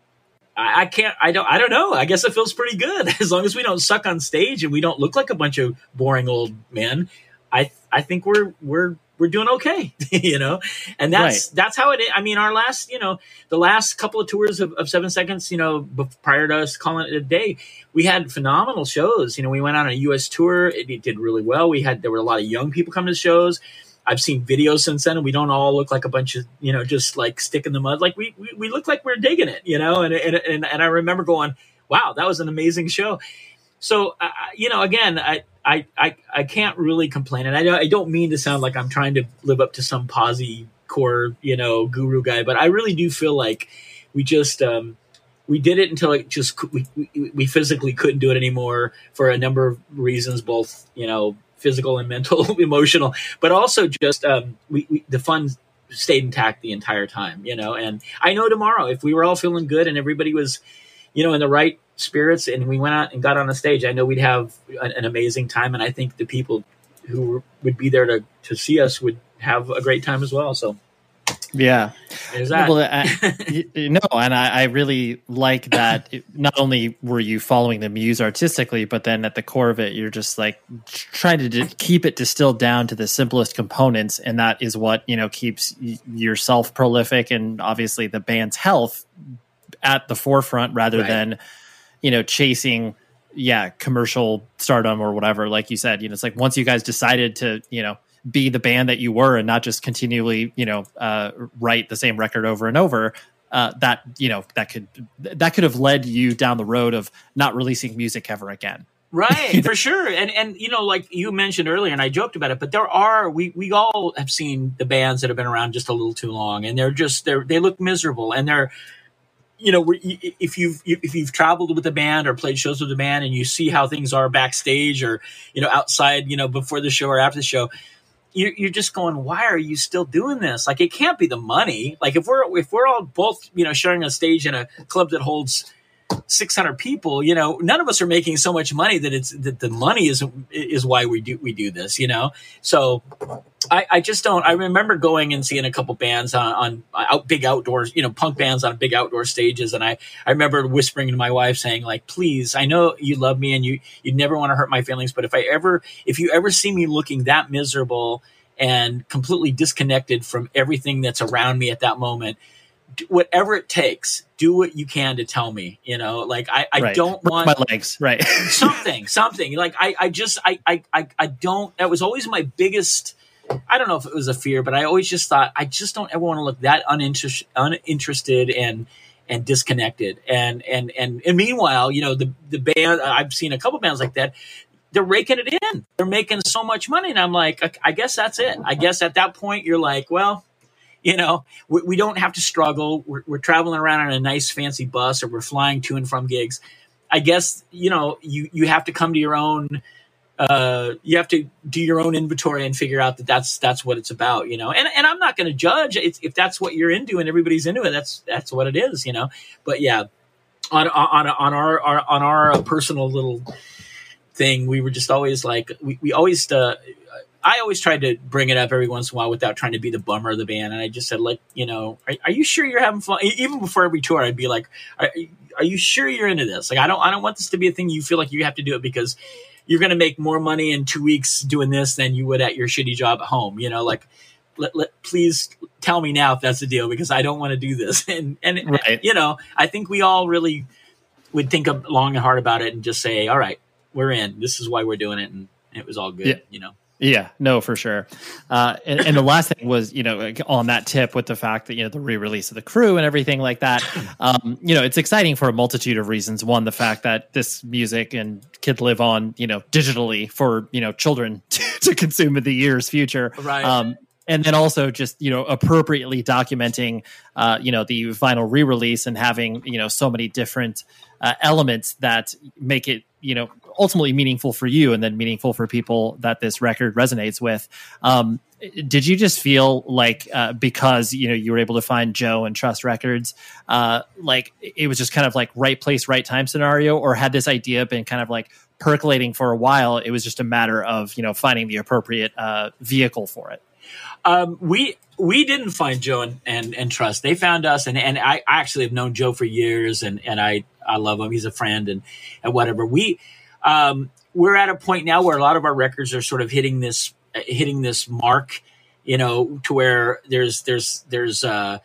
don't know. I guess it feels pretty good as long as we don't suck on stage and we don't look like a bunch of boring old men. I think we're doing okay, you know, and that's how it is. I mean, our last, the last couple of tours of 7 Seconds, prior to us calling it a day, we had phenomenal shows. You know, we went on a U.S. tour. It did really well. There were a lot of young people coming to shows. I've seen videos since then, and we don't all look like a bunch of, just like stick in the mud. Like we look like we're digging it, and I remember going, wow, that was an amazing show. So, again, I can't really complain. And I don't mean to sound like I'm trying to live up to some posse core, guru guy, but I really do feel like we just, we did it until it just, we physically couldn't do it anymore for a number of reasons, both, physical and mental, emotional, but also just, the fun stayed intact the entire time, and I know tomorrow, if we were all feeling good and everybody was, in the right spirits and we went out and got on the stage, I know we'd have an amazing time. And I think the people who would be there to see us would have a great time as well. So yeah, there's that. Well, and I really like that. Not only were you following the muse artistically, but then at the core of it, you're just like trying to keep it distilled down to the simplest components. And that is what, keeps yourself prolific and obviously the band's health at the forefront rather than, chasing, commercial stardom or whatever. Like you said, it's like once you guys decided to, be the band that you were and not just continually, write the same record over and over, that could have led you down the road of not releasing music ever again. Right, for sure. And like you mentioned earlier, and I joked about it, but we all have seen the bands that have been around just a little too long, and they look miserable, and they're, if you've traveled with a band or played shows with a band and you see how things are backstage or, outside, before the show or after the show, you're just going, why are you still doing this? Like, it can't be the money. Like if we're all both, sharing a stage in a club that holds 600 people, none of us are making so much money that the money is why we do this, So I just don't. I remember going and seeing a couple bands on big outdoors, punk bands on big outdoor stages, and I remember whispering to my wife saying, like, please, I know you love me and you never want to hurt my feelings, but if you ever see me looking that miserable and completely disconnected from everything that's around me at that moment, whatever it takes, do what you can to tell me, like I don't want my legs, right? something like I don't, that was always my biggest, I don't know if it was a fear, but I always just thought, I just don't ever want to look that uninterested and disconnected. And meanwhile, the band, I've seen a couple bands like that, they're raking it in, they're making so much money. And I'm like, I guess that's it. I guess at that point you're like, well, we don't have to struggle. We're traveling around on a nice fancy bus, or we're flying to and from gigs. I guess, you have to come to your own, you have to do your own inventory and figure out that's what it's about, and I'm not going to judge if that's what you're into and everybody's into it. That's what it is, but yeah, on our personal little thing, we were just always like, we always, I always tried to bring it up every once in a while without trying to be the bummer of the band. And I just said, like, are you sure you're having fun? Even before every tour, I'd be like, are you sure you're into this? Like, I don't want this to be a thing you feel like you have to do it because you're going to make more money in 2 weeks doing this than you would at your shitty job at home. Like, please tell me now if that's the deal, because I don't want to do this. And right. I think we all really would think long and hard about it and just say, all right, we're in. This is why we're doing it. And it was all good, Yeah, no, for sure. And the last thing was, on that tip with the fact that, the re-release of The Crew and everything like that, it's exciting for a multitude of reasons. One, the fact that this music and could live on, digitally for, children to consume in the year's future. Right. And then also just, appropriately documenting, the vinyl re-release and having, so many different elements that make it, ultimately meaningful for you and then meaningful for people that this record resonates with. Did you just feel like because, you were able to find Joe and Trust Records, like it was just kind of like right place, right time scenario, or had this idea been kind of like percolating for a while? It was just a matter of, finding the appropriate vehicle for it. We didn't find Joe and Trust. They found us, and I actually have known Joe for years, and I love him. He's a friend and whatever. We're at a point now where a lot of our records are sort of hitting this mark, to where there's it's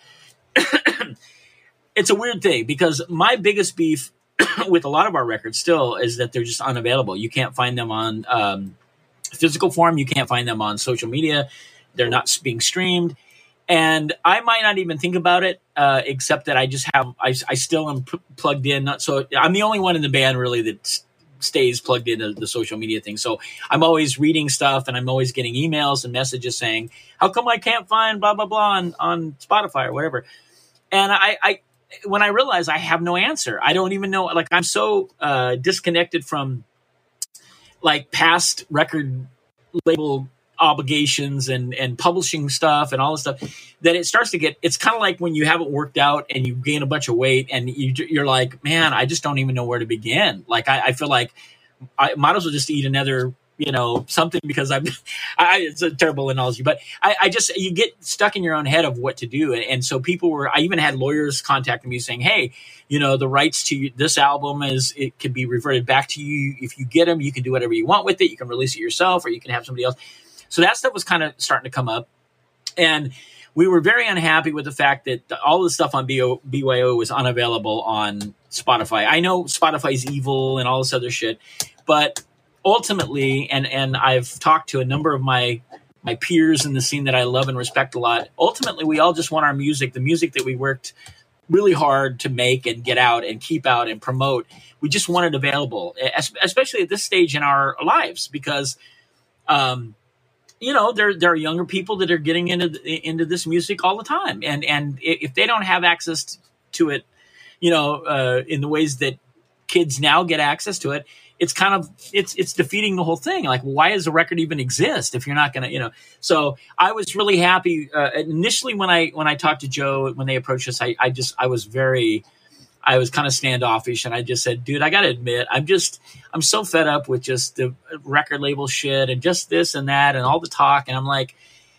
a weird thing, because my biggest beef with a lot of our records still is that they're just unavailable. You can't find them on physical form. You can't find them on social media. They're not being streamed. And I might not even think about it, except that I still am plugged in. So I'm the only one in the band really that stays plugged into the social media thing. So I'm always reading stuff, and I'm always getting emails and messages saying, how come I can't find blah, blah, blah on Spotify or whatever? And when I realize I have no answer, I don't even know, like, I'm so disconnected from like past record label obligations and publishing stuff and all this stuff, that it starts to get, it's kind of like when you haven't worked out and you gain a bunch of weight and you're like, man, I just don't even know where to begin. Like, I feel like I might as well just eat another, something, because it's a terrible analogy, but you get stuck in your own head of what to do. And so I even had lawyers contacting me saying, hey, the rights to this album it can be reverted back to you. If you get them, you can do whatever you want with it. You can release it yourself, or you can have somebody else. So that stuff was kind of starting to come up. And we were very unhappy with the fact that all the stuff on BYO was unavailable on Spotify. I know Spotify's evil and all this other shit, but ultimately, and I've talked to a number of my peers in the scene that I love and respect a lot, ultimately we all just want our music, the music that we worked really hard to make and get out and keep out and promote. We just want it available, especially at this stage in our lives, because there are younger people that are getting into this music all the time, and if they don't have access to it, in the ways that kids now get access to it, it's defeating the whole thing. Like, why does a record even exist if you're not going to, So I was really happy initially when I talked to Joe, when they approached us. I was kind of standoffish, and I just said, dude, I got to admit, I'm so fed up with just the record label shit and just this and that and all the talk. And I'm like,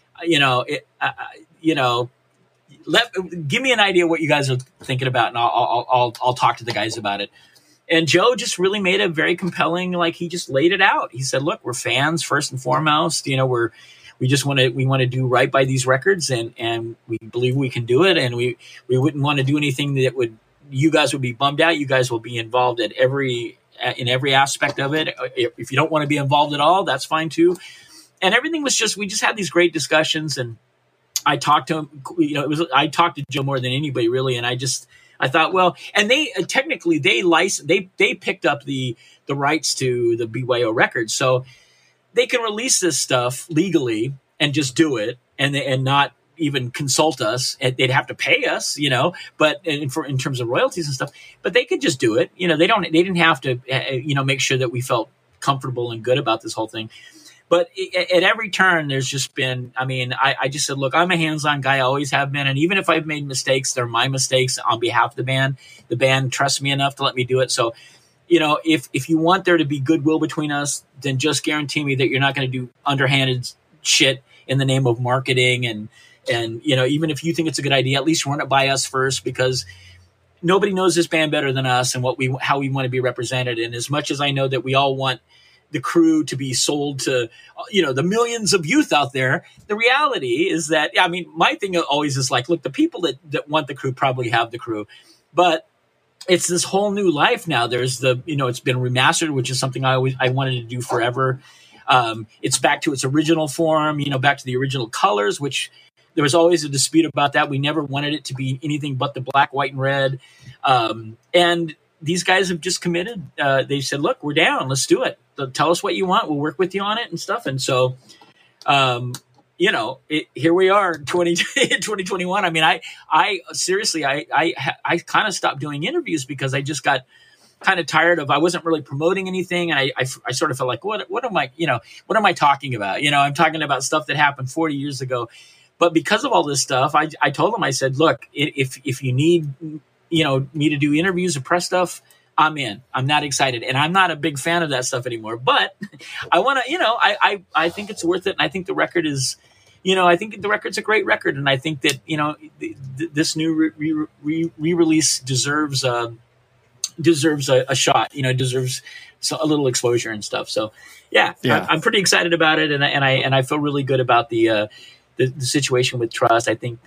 give me an idea what you guys are thinking about, and I'll talk to the guys about it. And Joe just really made a very compelling, like, he just laid it out. He said, look, we're fans first and foremost. We want to do right by these records, and we believe we can do it. And we wouldn't want to do anything that you guys would be bummed out. You guys will be involved in every aspect of it. If you don't want to be involved at all, that's fine too. And everything was we just had these great discussions, and I talked to him, I talked to Joe more than anybody really. And I thought, well, and they technically they picked up the rights to the BYO records, so they can release this stuff legally and just do it, and not even consult us. They'd have to pay us, but in terms of royalties and stuff, but they could just do it. They didn't have to, make sure that we felt comfortable and good about this whole thing. But at every turn, there's just been, I just said, look, I'm a hands-on guy. I always have been. And even if I've made mistakes, they're my mistakes on behalf of the band. The band trusts me enough to let me do it. So, if you want there to be goodwill between us, then just guarantee me that you're not going to do underhanded shit in the name of marketing. And even if you think it's a good idea, at least run it by us first, because nobody knows this band better than us and how we want to be represented. And as much as I know that we all want the crew to be sold to, the millions of youth out there, the reality is that, my thing always is like, look, the people that want the crew probably have the crew, but it's this whole new life now. There's it's been remastered, which is something I wanted to do forever. It's back to its original form, back to the original colors, which there was always a dispute about that. We never wanted it to be anything but the black, white, and red. And these guys have just committed. They said, look, we're down. Let's do it. Tell us what you want. We'll work with you on it and stuff. And so, here we are, 2021. I mean, I seriously, I kind of stopped doing interviews because I just got kind of tired of, I wasn't really promoting anything. And I sort of felt like, what am I talking about? I'm talking about stuff that happened 40 years ago. But because of all this stuff, I told them, I said, look, if you need, me to do interviews or press stuff, I'm in. I'm not excited. And I'm not a big fan of that stuff anymore. But I want to, I think it's worth it. And I think the record is, I think the record's a great record. And I think that, this new re-release deserves a shot, deserves a little exposure and stuff. So yeah. I'm pretty excited about it. And I feel really good about the situation with Trust. I think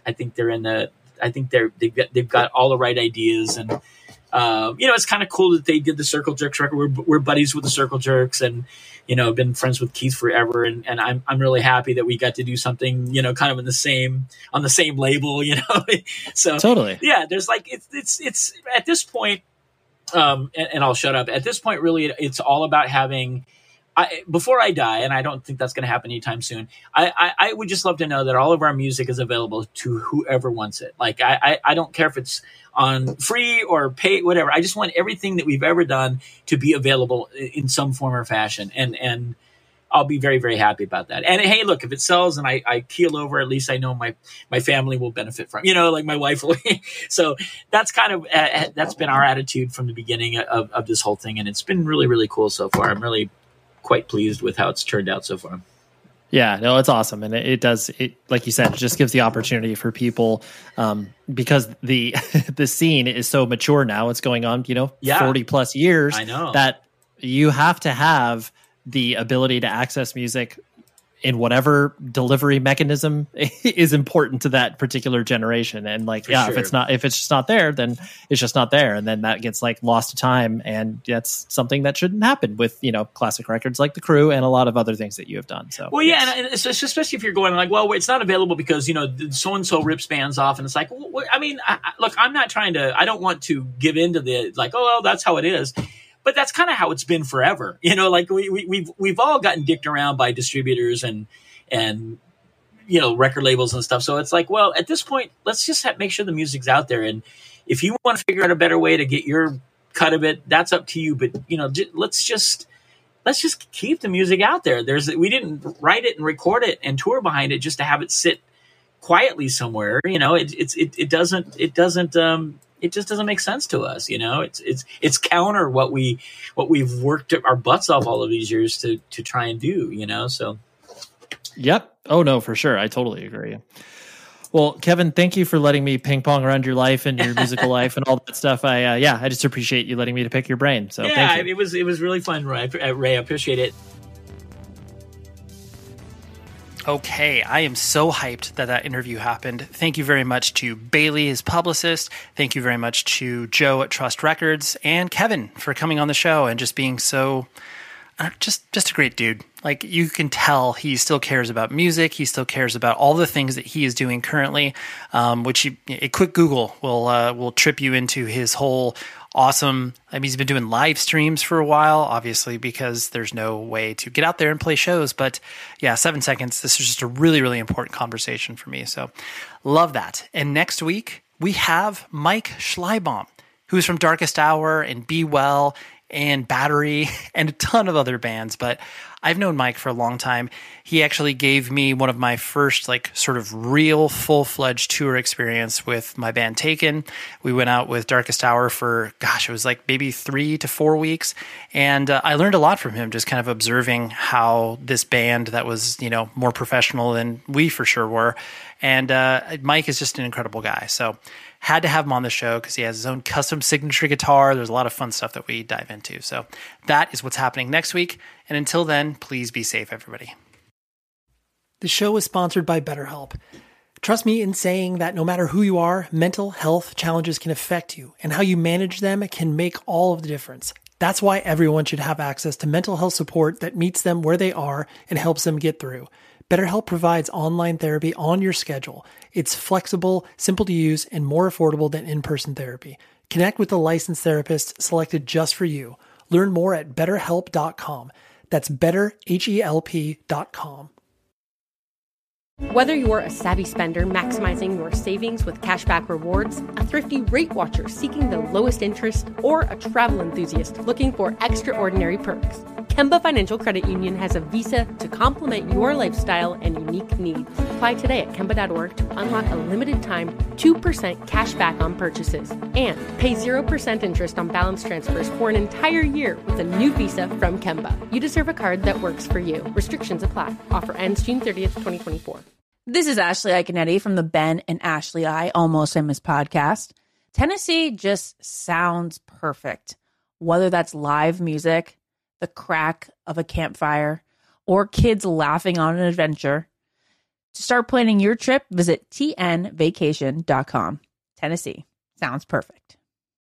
they've got all the right ideas, and it's kind of cool that they did the Circle Jerks record. We're buddies with the Circle Jerks, and been friends with Keith forever, and I'm really happy that we got to do something kind of on the same label, So totally, yeah. There's like it's at this point, and I'll shut up. At this point, really, it's all about having. Before I die, and I don't think that's going to happen anytime soon, I would just love to know that all of our music is available to whoever wants it. Like, I don't care if it's on free or pay, whatever. I just want everything that we've ever done to be available in some form or fashion. And I'll be very, very happy about that. And hey, look, if it sells and I keel over, at least I know my family will benefit from, like my wife will. So that's kind of, that's been our attitude from the beginning of this whole thing. And it's been really, really cool so far. I'm really quite pleased with how it's turned out so far. Yeah, no, it's awesome. And it does, like you said, it just gives the opportunity for people, because the scene is so mature now. It's going on, 40 plus years. I know. That you have to have the ability to access music in whatever delivery mechanism is important to that particular generation. And like, sure. if it's just not there, then it's just not there. And then that gets like lost to time. And that's something that shouldn't happen with, classic records like The Crew and a lot of other things that you have done. So, well, yeah. And it's especially if you're going like, well, it's not available because, so-and-so rips bands off. And it's like, well, I mean, look, I'm not trying to, I don't want to give in to the, like, oh, well, that's how it is. But that's kind of how it's been forever. Like we've all gotten dicked around by distributors and record labels and stuff. So it's like, well, at this point, let's just make sure the music's out there. And if you want to figure out a better way to get your cut of it, that's up to you. But let's just keep the music out there. We didn't write it and record it and tour behind it just to have it sit quietly somewhere. It just doesn't make sense to us. It's counter what we've worked our butts off all of these years to try and do, so. Yep. Oh no, for sure. I totally agree. Well, Kevin, thank you for letting me ping pong around your life and your musical life and all that stuff. I just appreciate you letting me to pick your brain. So thank you. It was really fun, Ray. I appreciate it. Okay, I am so hyped that interview happened. Thank you very much to Bailey, his publicist. Thank you very much to Joe at Trust Records and Kevin for coming on the show and just being so, just a great dude. Like, you can tell he still cares about music. He still cares about all the things that he is doing currently, which a quick Google will trip you into his whole awesome. I mean, he's been doing live streams for a while, obviously, because there's no way to get out there and play shows. But yeah, 7 seconds. This is just a really, really important conversation for me. So love that. And next week, we have Mike Schleibaum, who's from Darkest Hour and Be Well and Battery and a ton of other bands. But I've known Mike for a long time. He actually gave me one of my first sort of real full-fledged tour experience with my band Taken. We went out with Darkest Hour for, it was maybe 3 to 4 weeks. And I learned a lot from him, just kind of observing how this band that was, more professional than we for sure were. And Mike is just an incredible guy. So had to have him on the show because he has his own custom signature guitar. There's a lot of fun stuff that we dive into. So that is what's happening next week. And until then, please be safe, everybody. The show is sponsored by BetterHelp. Trust me in saying that no matter who you are, mental health challenges can affect you, and how you manage them can make all of the difference. That's why everyone should have access to mental health support that meets them where they are and helps them get through. BetterHelp provides online therapy on your schedule. It's flexible, simple to use, and more affordable than in-person therapy. Connect with a licensed therapist selected just for you. Learn more at betterhelp.com. That's betterhelp.com. Whether you're a savvy spender maximizing your savings with cashback rewards, a thrifty rate watcher seeking the lowest interest, or a travel enthusiast looking for extraordinary perks, Kemba Financial Credit Union has a visa to complement your lifestyle and unique needs. Apply today at Kemba.org to unlock a limited time 2% cash back on purchases and pay 0% interest on balance transfers for an entire year with a new visa from Kemba. You deserve a card that works for you. Restrictions apply. Offer ends June 30th, 2024. This is Ashley Iconetti from the Ben and Ashley I Almost Famous podcast. Tennessee just sounds perfect. Whether that's live music, the crack of a campfire, or kids laughing on an adventure. To start planning your trip, visit tnvacation.com. Tennessee sounds perfect.